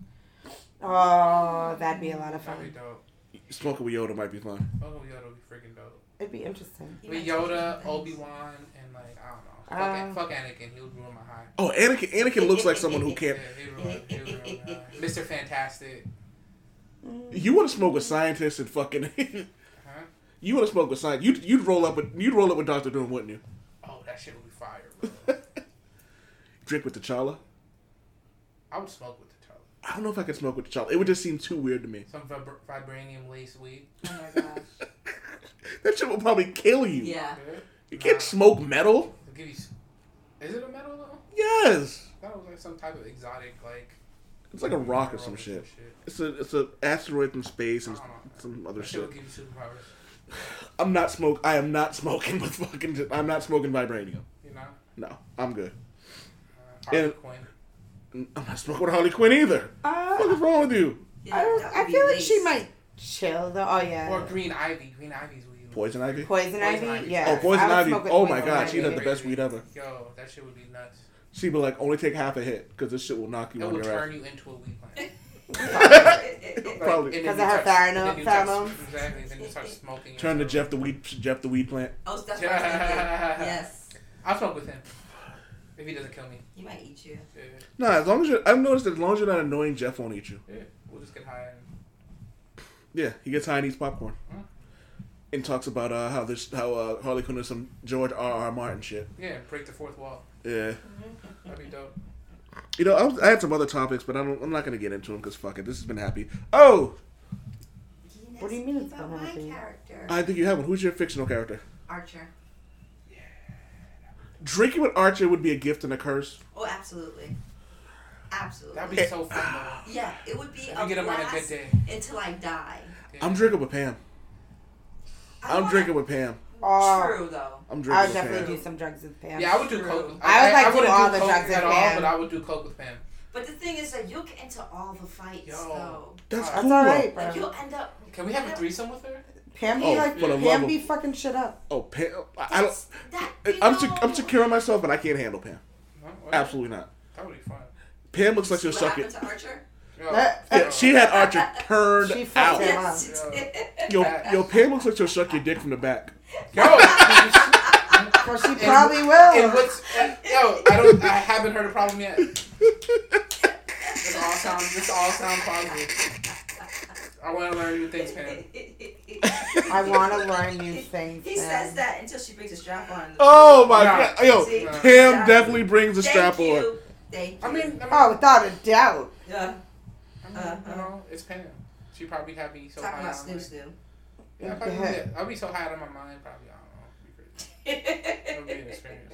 Oh, that'd be a lot of fun. That'd be dope. Smoking with Yoda might be fun. Smoking with Yoda would be freaking dope. It'd be interesting. With Yoda, Obi-Wan, and like, I don't know. Fuck Anakin. He would ruin my high. Oh, Anakin looks like someone who can't. Yeah, he would ruin my high. Mr. Fantastic. You want to smoke with scientists and fucking. You want to smoke with science? You'd roll up with Dr. Doom, wouldn't you? Oh, that shit would be fire, bro. Drink with T'Challa? I would smoke with T'Challa. I don't know if I could smoke with T'Challa. It would just seem too weird to me. Some vibranium lace weed. Oh my gosh. That shit will probably kill you. Yeah. You can't smoke metal. Is it a metal though? Yes. I thought it was like some type of exotic like. It's like a rock or some shit. It's a asteroid from space and some other shit. Will give you superpowers. I am not smoking with fucking. I'm not smoking vibranium. You're not? No, I'm good. Harley Quinn. I'm not smoking with Harley Quinn either. What is wrong with you? Yeah, I feel like she might chill though. Oh yeah. Or Green Ivy. Green Ivy's weed. Poison Ivy? Poison Ivy? Yeah. Oh, Poison Ivy. Oh my God, she had the best weed ever. Yo, that shit would be nuts. She'd be like, only take half a hit because this shit will knock you on your ass. It will turn you into a weed plant. Probably. Because of her pheromones. Exactly. Then you start smoking. Turn to Jeff the weed plant. Oh, that's what I'm thinking. Yes. I'll smoke with him. If he doesn't kill me. He might eat you. Yeah. No, as long as I've noticed that as long as you're not annoying, Jeff won't eat you. Yeah. We'll just get high. Yeah, he gets high and eats popcorn. Huh? And talks about how Harley Quinn is some George R.R. Martin shit. Yeah, break the fourth wall. Yeah. That'd be dope. You know, I had some other topics, but I'm not going to get into them because fuck it. This has been happy. Oh! What do you mean it's been my happy? Character. I think you have one. Who's your fictional character? Archer. Yeah. Drinking with Archer would be a gift and a curse. Oh, absolutely. Absolutely. That'd be so fun, though. Yeah, it would be if a you get him on a blast good day. until I die. I'm drinking with Pam. I'm drinking with Pam. True, though. I'm drinking I would with definitely Pam. do some drugs with Pam. Yeah, I would do coke. I would like to do all the drugs with Pam. Pam. But I would do coke with Pam. But the thing is that you'll get into all the fights, though. That's cool. Alright, bro. Like, you'll end up... Can we have a threesome with her? Pam be fucking shit up. Oh, Pam. I'm secure in myself, but I can't handle Pam. Absolutely not. That would be fun. Pam looks like she'll suck it. What happened to Archer? Yeah, she had Archer turned out. Yes, Yo, Pam looks like she'll suck your dick from the back. Yo, Well, she probably will. And I haven't heard a problem yet. This all sound positive. I want to learn new things, Pam. I want to learn new things. He says that until she brings a strap on. Oh my god! Yo, Pam definitely brings a strap on. Thank you. I mean, without a doubt. Yeah. It's Pam. She probably had me so Talking high. about snoo. Yeah, I'll be so high out of my mind. Probably, I don't know. It would be an experience.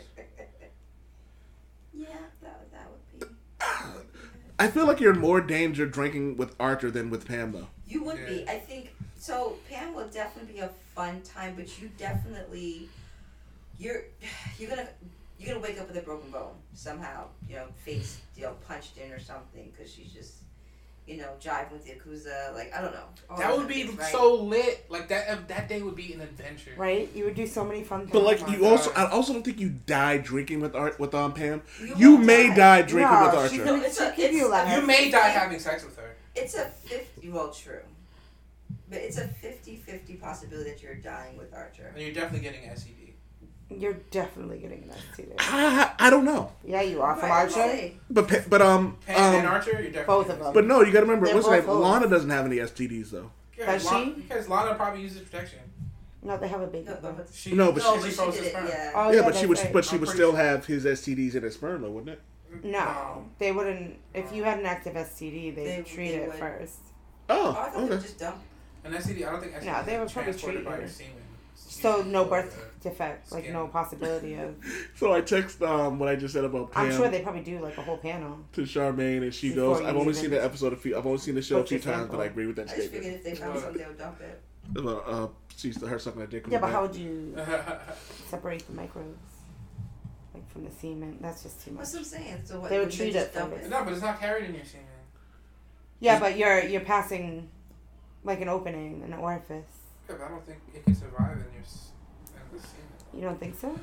Yeah, that would be. I feel like you're in more danger drinking with Archer than with Pam, though. You would be. I think so. Pam will definitely be a fun time, but you definitely you're gonna wake up with a broken bone somehow. Face punched in or something because she's just jiving with Yakuza. Like, I don't know. That would be so lit. Like that day would be an adventure. Right? You would do so many fun things. But like I also don't think you die drinking with Pam. You may die drinking with Archer. You may die having sex with her. It's a 50. Well, true. But it's a 50-50 possibility that you're dying with Archer. And you're definitely getting an STD. You're definitely getting an STD. I don't know. Yeah, you are from Archer. But Pam and Archer, you're definitely both of them. But no, you got to remember. What's her name? Lana doesn't have any STDs though. Does she? Because Lana probably uses protection. No, they have a baby. She she froze his sperm. But she would still have his STDs in his sperm, though, wouldn't it? No, they wouldn't. If you had an active STD, they'd treat it first. Oh, I thought they would just dump. An STD, I don't think STD. No, they would probably treat it by your it. semen. So no birth defect, like no possibility of. So I text what I just said about Pam. I'm sure they probably do like a whole panel to Charmaine, and she goes, "I've only seen the episode I've only seen the show a few times, but I agree with that statement." I just figured if they found something, they would dump it. She's her sucking a dick. Yeah, but how would you separate the microbes, like from the semen? That's just too much. That's what I'm saying. So what, they would treat it dump it? No, but it's not carried in your semen. Yeah, but you're passing like an opening, an orifice. Yeah, but I don't think it can survive in your semen. You don't think so?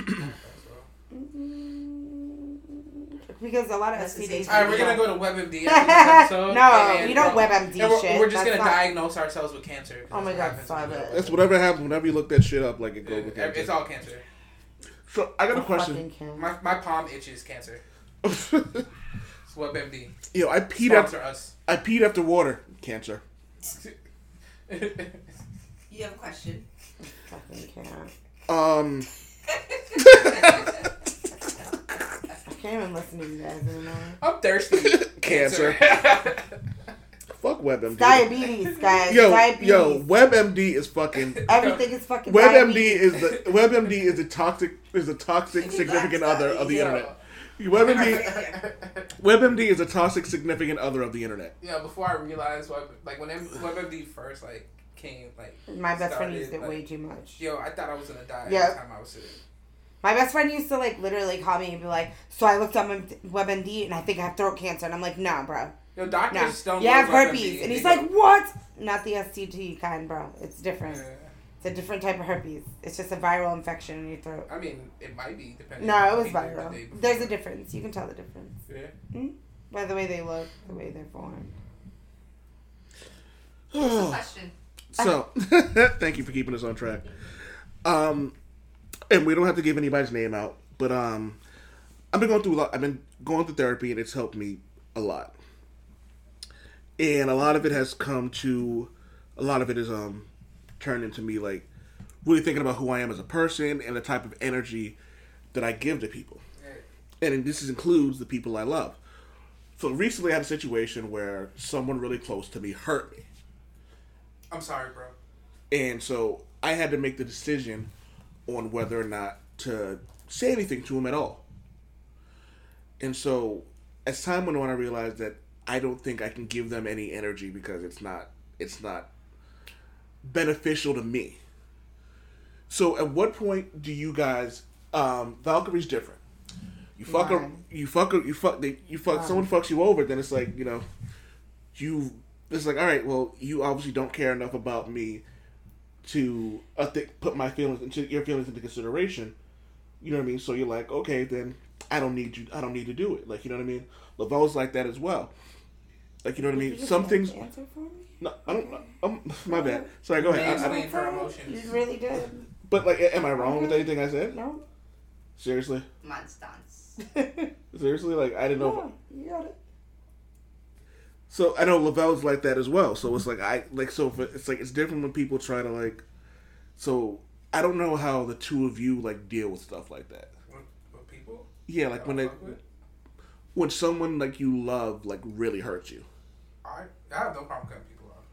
Because a lot of STDs. Alright, we're gonna go to WebMD after this episode. No, you don't WebMD shit. We're just gonna diagnose ourselves with cancer. Oh my god, stop it. That's whatever happens whenever you look that shit up, like it goes with cancer. It's all cancer. So I got a question. My palm itches cancer. It's WebMD. Yo, I peed after water. Cancer. You have a question? Fucking can't. I can't even listen to you guys anymore. I'm thirsty. Cancer. Fuck WebMD. Diabetes, guys. Yo, WebMD is fucking. Everything is fucking. WebMD is the toxic significant other of the internet. WebMD is a toxic significant other of the internet. Yeah, before I realized when WebMD first came, my best friend used it way too much. Yo, I thought I was gonna die every time I was sitting. My best friend used to literally call me and be like, "So I looked up WebMD and I think I have throat cancer," and I'm like, "Nah, bro. Yo, doctors don't. You have herpes," and he's like, "What? Not the STD kind, bro. It's different. Yeah. It's a different type of herpes. It's just a viral infection in your throat." I mean, it might be depending. No, it was viral. There's a difference. You can tell the difference. Yeah. Mm-hmm. By the way they look, the way they're formed. What's the question? So, thank you for keeping us on track. And we don't have to give anybody's name out, but I've been going through a lot. I've been going through therapy, and it's helped me a lot. And a lot of it has turned into me really thinking about who I am as a person and the type of energy that I give to people. And this includes the people I love. So recently I had a situation where someone really close to me hurt me. I'm sorry, bro. And so I had to make the decision on whether or not to say anything to him at all. And so as time went on, I realized that I don't think I can give them any energy because it's not beneficial to me. So at what point do you guys Valkyrie's different. Someone fucks you over, then it's like, it's like, all right, well, you obviously don't care enough about me to put my feelings your feelings into consideration. You know what I mean? So you're like, okay, then I don't need to do it. Like, you know what I mean? Lavelle's like that as well. Like, you know what I mean? Some things. Answer for me? No, I don't. My bad. Sorry, go ahead. For emotions. You really did. But am I wrong with anything I said? No. Seriously? Monstance. Seriously? Like, I didn't know. You got it. So, I know Lavelle's like that as well. So, it's like, it's different when people try to, like, so, I don't know how the two of you, like, deal with stuff like that. With people? Yeah, like, when someone, like, you love, like, really hurts you. I have no problem cutting people off.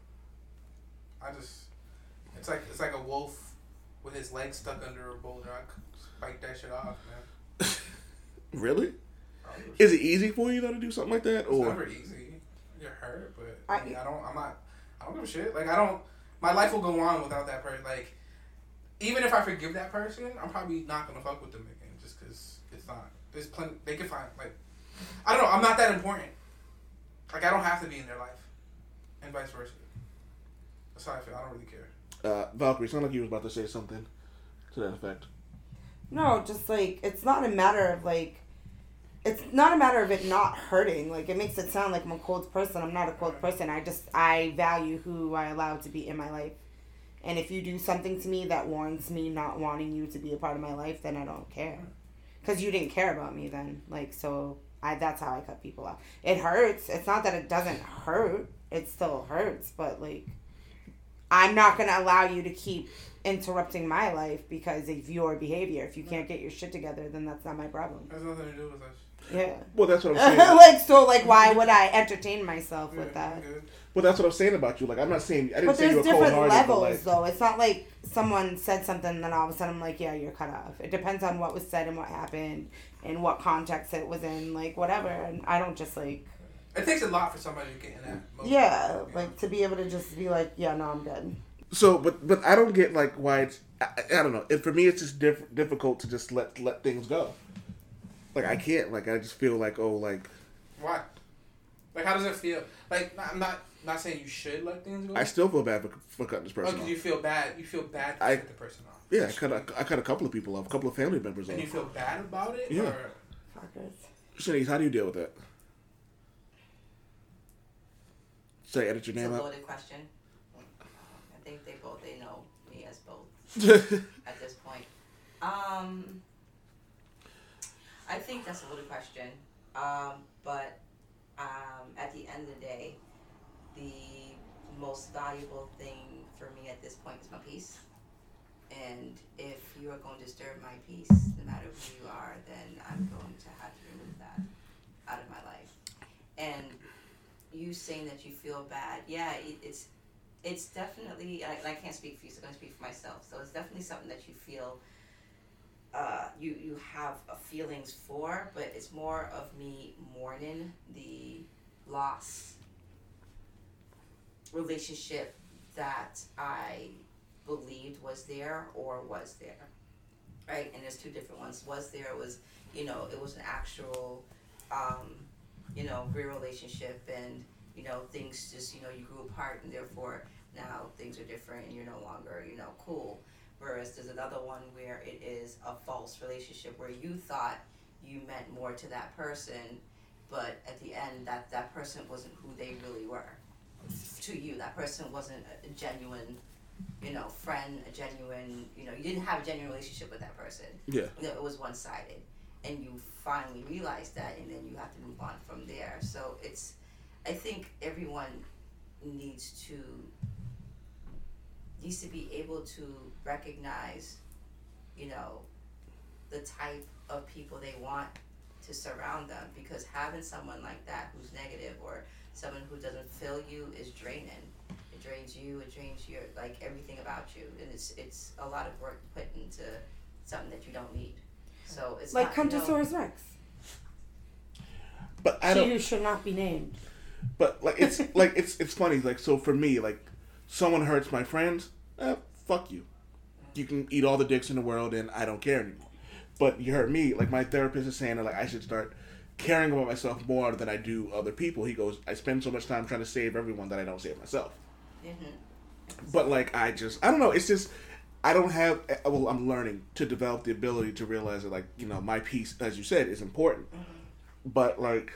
It's like a wolf with his legs stuck under a boulder. I bite that shit off, man. Really? Is it easy for you though to do something like that? It's never easy. You're hurt, but I don't give a shit. Like my life will go on without that person. Like even if I forgive that person, I'm probably not gonna fuck with them again just because it's not. There's plenty. They can find like I don't know. I'm not that important. Like I don't have to be in their life, and vice versa. That's how I feel. I don't really care. Valkyrie, sounded like you was about to say something to that effect. No, just like it's not a matter of like. It's not a matter of it not hurting. Like, it makes it sound like I'm a cold person. I'm not a cold person. I value who I allow to be in my life. And if you do something to me that warrants me not wanting you to be a part of my life, then I don't care. Because you didn't care about me then. Like, so that's how I cut people off. It hurts. It's not that it doesn't hurt. It still hurts. But, like, I'm not going to allow you to keep interrupting my life because of your behavior. If you can't get your shit together, then that's not my problem. Has nothing to do with us. Yeah. Well, that's what I'm saying. like, why would I entertain myself with that? Well, that's what I'm saying about you. Like, I'm not saying... I didn't but say you were there's different levels, like, though. It's not like someone said something and then all of a sudden I'm like, yeah, you're cut off. It depends on what was said and what happened and what context it was in, like, whatever. And I don't just, like... It takes a lot for somebody to get in that mode. Yeah, like, to be able to just be like, yeah, no, I'm good. So, but I don't get, like, why it's... I don't know. For me, it's just difficult to just let things go. Like, I can't. Like, I just feel like, oh, like... Why? Like, how does it feel? Like, I'm not saying you should let things go. I still feel bad for cutting this person off. You feel bad. You feel bad to cut the person off. Yeah, I cut a couple of people off. A couple of family members off. And you feel bad about it? Yeah. Or? Shanice, how do you deal with that? Say, edit your name out. It's a loaded question. I think they know me as both at this point. I think that's a loaded question. But at the end of the day, the most valuable thing for me at this point is my peace. And if you are going to disturb my peace, no matter who you are, then I'm going to have to remove that out of my life. And you saying that you feel bad, yeah, it's definitely, I can't speak for you, so I'm going to speak for myself. So it's definitely something that you feel, you have feelings for, but it's more of me mourning the lost relationship that I believed was there or was there, right? And there's two different ones. Was there, was, it was an actual, real relationship, and, things just, you grew apart, and therefore now things are different and you're no longer, cool. Whereas there's another one where it is a false relationship where you thought you meant more to that person, but at the end that person wasn't who they really were to you. That person wasn't a genuine, friend, a genuine, you didn't have a genuine relationship with that person. Yeah. It was one-sided. And you finally realize that, and then you have to move on from there. So I think everyone needs to be able to recognize, the type of people they want to surround them, because having someone like that who's negative or someone who doesn't fill you is draining. It drains you, it drains your, like, everything about you, and it's a lot of work put into something that you don't need. So it's like Contosaurus Rex. But She should not be named. But like it's funny, like, so for me, like, someone hurts my friends, fuck you. You can eat all the dicks in the world and I don't care anymore. But you hurt me, like, my therapist is saying that, like, I should start caring about myself more than I do other people. He goes, I spend so much time trying to save everyone that I don't save myself. Mm-hmm. But, like, I don't know, it's just, I don't have, well, I'm learning to develop the ability to realize that, like, my peace, as you said, is important. Mm-hmm. But, like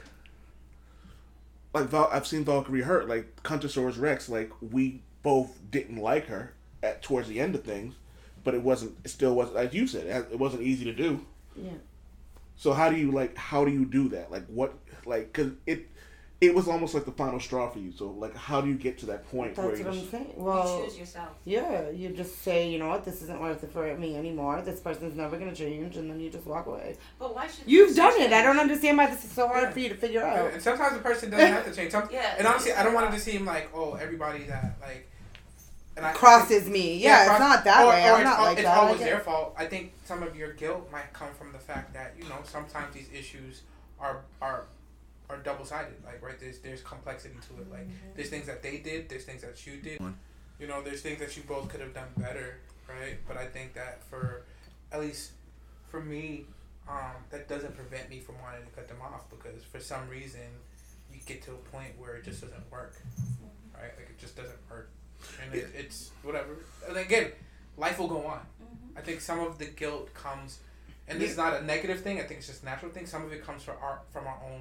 I've seen Valkyrie hurt, like, Contosaurus Rex, like, we both didn't like her towards the end of things, but it still wasn't, as you said, it wasn't easy to do. Yeah. So how do you do that? Like what, like, cause it was almost like the final straw for you. So like, how do you get to that point That's where what I'm saying. Well, you choose yourself. Yeah, you just say, you know what, this isn't worth it for me anymore. This person's never gonna change, and then you just walk away. But why should you've done it? I don't understand why this is so hard for you to figure out. And sometimes the person doesn't have to change. Yeah. And honestly, I don't want it to seem like, oh, everybody that like. And crosses me. Yeah, it's not that way. I'm not like that. It's always their fault. I think some of your guilt might come from the fact that, you know, sometimes these issues are double-sided. Like, right, there's complexity to it. Like, there's things that they did, there's things that you did. You know, there's things that you both could have done better, right? But I think that at least for me, that doesn't prevent me from wanting to cut them off, because for some reason you get to a point where it just doesn't work, right? Like, it just doesn't work. And it's whatever. And again, life will go on. I think some of the guilt comes, and this is not a negative thing. I think it's just a natural thing. Some of it comes from our own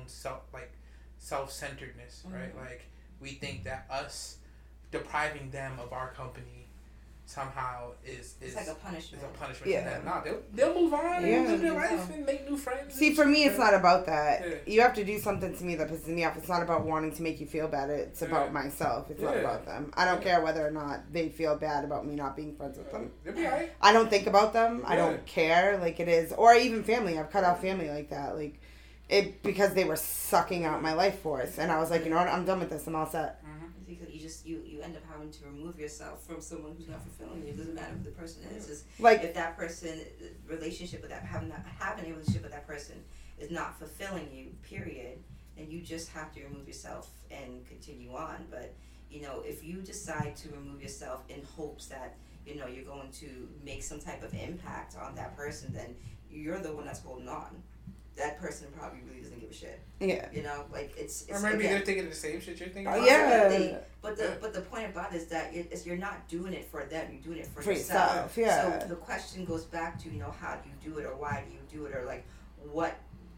self-centeredness, right? Like, we think that us depriving them of our company somehow is like a punishment. Is a punishment. Yeah. No, they'll move on and live their life and make new friends. See, for me, it's not about that. Yeah. You have to do something to me that pisses me off. It's not about wanting to make you feel bad. It's about myself. It's not about them. I don't care whether or not they feel bad about me not being friends with them. They'll be alright. I don't think about them. I don't care. Like, it is, or even family. I've cut off family like that. Like, because they were sucking out my life force, and I was like, you know what? I'm done with this. I'm all set. Because you end up having to remove yourself from someone who's not fulfilling you. It doesn't matter who the person is. It's like, if that person relationship with that having a relationship with that person is not fulfilling you, period, then you just have to remove yourself and continue on. But you know, if you decide to remove yourself in hopes that, you know, you're going to make some type of impact on that person, then you're the one that's holding on. That person probably really doesn't give a shit. Yeah. You know, like it's or maybe they're thinking the same shit you're thinking. Oh, yeah. But the point about it is that you're not doing it for them. You're doing it for yourself. Yeah. So the question goes back to, you know, how do you do it, or why do you do it, or like what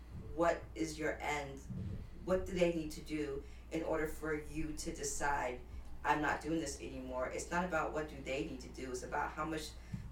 is your end? What do they need to do in order for you to decide, I'm not doing this anymore? It's not about what do they need to do. It's about how much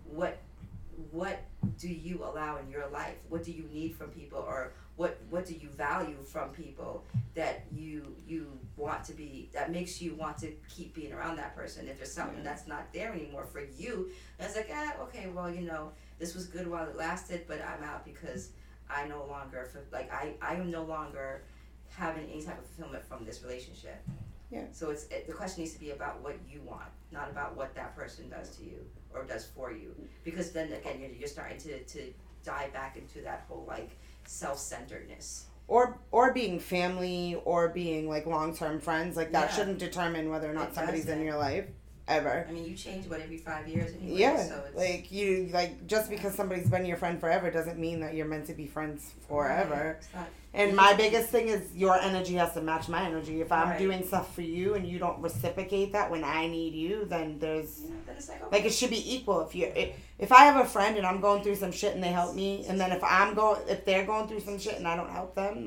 what do you allow in your life? What do you need from people, or what do you value from people that you want to be, that makes you want to keep being around that person? If there's something that's not there anymore for you, that's like, okay, well, you know, this was good while it lasted, but I'm out because I no longer I am no longer having any type of fulfillment from this relationship. Yeah. So the question needs to be about what you want, not about what that person does to you or does for you. Because then again, you're starting to dive back into that whole like self-centeredness. Or being family, or being like long-term friends. Like, that shouldn't determine whether or not somebody's in your life. Ever. I mean, you change every 5 years anyway. Yeah. So it's, like just because somebody's been your friend forever doesn't mean that you're meant to be friends forever. Right. And my biggest thing is your energy has to match my energy. If I'm Right. doing stuff for you and you don't reciprocate that when I need you, then there's then it's like, okay. it should be equal. If I have a friend and I'm going through some shit and they help me, and then if they're going through some shit and I don't help them,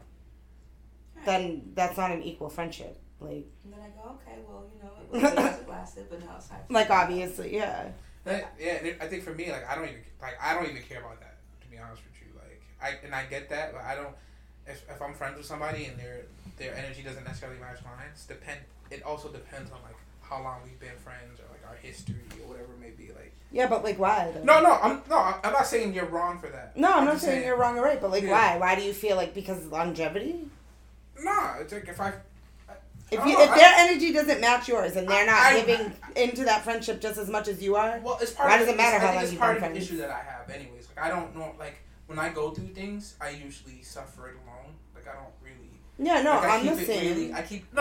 then that's not an equal friendship. Like, and then I go, okay, well, you know, it lasted, but now it's time. Like, obviously, yeah. Yeah, I think for me, like, I don't even care about that, to be honest with you. Like, I get that, but I don't. If I'm friends with somebody and their energy doesn't necessarily match mine, it also depends on like how long we've been friends, or like our history, or whatever it may be. Like, yeah, but like, why though? No, I'm not saying you're wrong for that. No, I'm not saying you're wrong or right, but like, why? Why do you feel like, because of longevity? Nah, it's like if their energy doesn't match yours and they're not giving into that friendship just as much as you are, well, it's part why of does it matter how long it's you've part been of the friends? issue that I have, anyways. Like, I don't know, like, when I go through things, I usually suffer it alone. Like, I don't really. Yeah, no, like, I'm the same.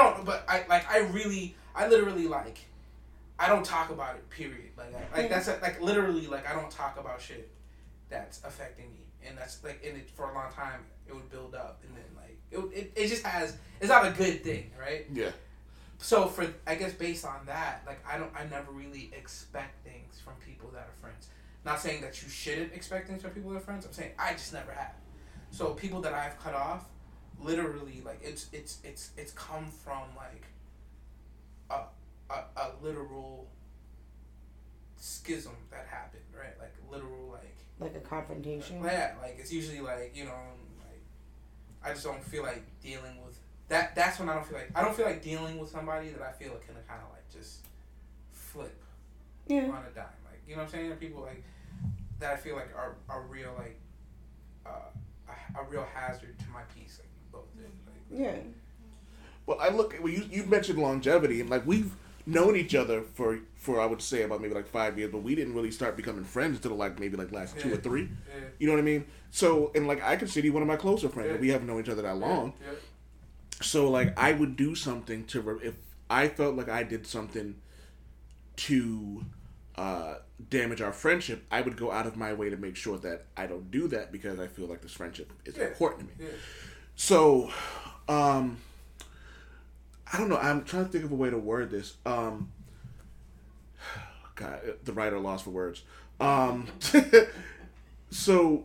I literally, like, I don't talk about it. Period. That's like literally, like, I don't talk about shit that's affecting me, and that's like, and it for a long time it would build up, and then like it just it's not a good thing, right? Yeah. So I guess based on that, like, I never really expect things from people that are friends. Not saying that you shouldn't expect things from people that are friends. I'm saying I just never have. So people that I've cut off, literally, like, it's come from like a literal schism that happened, right? Like, literal, like, Like a confrontation? Yeah, like, it's usually like, you know, like, I just don't feel like dealing with that. That's when I don't feel like dealing with somebody that I feel can kind of like just flip on a dime. Like, you know what I'm saying? People like that I feel like are real, like, a real hazard to my peace. Like, you both did. Like, Well, I look. Well, you mentioned longevity, and like we've known each other for I would say about maybe like 5 years, but we didn't really start becoming friends until like maybe like last 2 or 3. Yeah. You know what I mean? So, and like I consider you one of my closer friends. Yeah. We haven't known each other that long. Yeah. So like I would do something if I felt like I did something to damage our friendship, I would go out of my way to make sure that I don't do that because I feel like this friendship is important to me. Yeah. So, I don't know. I'm trying to think of a way to word this. God, the writer lost for words. So,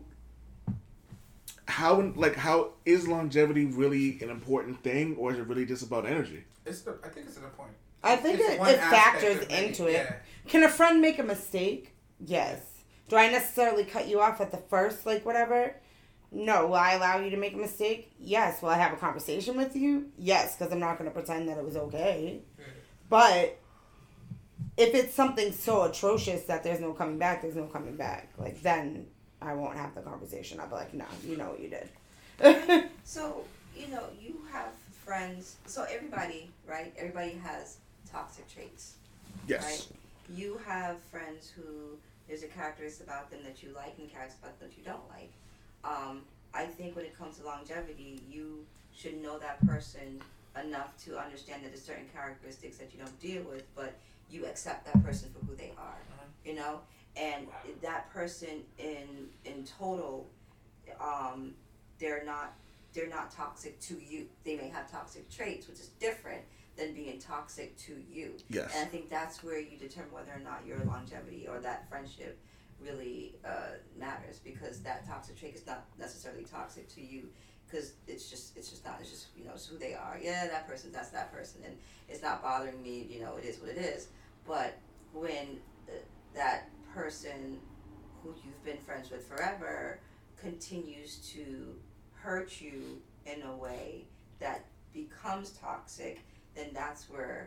how is longevity really an important thing, or is it really just about energy? I think it's an important. I think it factors into it. Yeah. Can a friend make a mistake? Yes. Do I necessarily cut you off at the first, like, whatever? No. Will I allow you to make a mistake? Yes. Will I have a conversation with you? Yes, because I'm not going to pretend that it was okay. But if it's something so atrocious that there's no coming back, there's no coming back. Like, then I won't have the conversation. I'll be like, no, you know what you did. So, you know, you have friends. So everybody, right? Everybody has toxic traits. Yes. Right? You have friends who there's a characteristic about them that you like and characteristics about them that you don't like. I think when it comes to longevity, you should know that person enough to understand that there's certain characteristics that you don't deal with, but you accept that person for who they are, you know? And that person in total, they're not toxic to you. They may have toxic traits, which is different than being toxic to you. Yes. And I think that's where you determine whether or not your longevity or that friendship really matters, because that toxic trait is not necessarily toxic to you, because it's just not. It's just, you know, it's who they are. Yeah, that's that person, and it's not bothering me. You know, it is what it is. But when that person who you've been friends with forever continues to hurt you in a way that becomes toxic, then that's where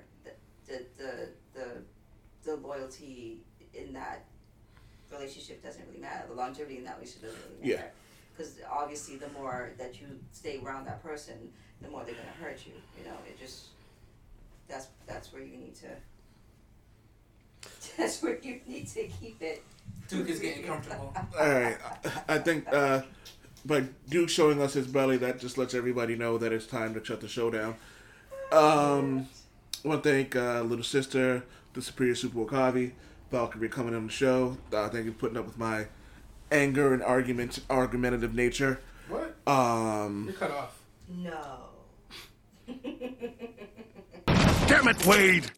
the loyalty in that relationship doesn't really matter. The longevity in that relationship doesn't really matter. Because obviously the more that you stay around that person, the more they're going to hurt you. You know, it just, that's where you need to, that's where you need to keep it. Duke is getting comfortable. All right. I think by Duke showing us his belly, that just lets everybody know that it's time to shut the show down. I want to thank Little Sister, the Superior Super Wakabi, Valkyrie coming on the show. Thank you for putting up with my anger and argumentative nature. What? You're cut off. No. Damn it, Wade!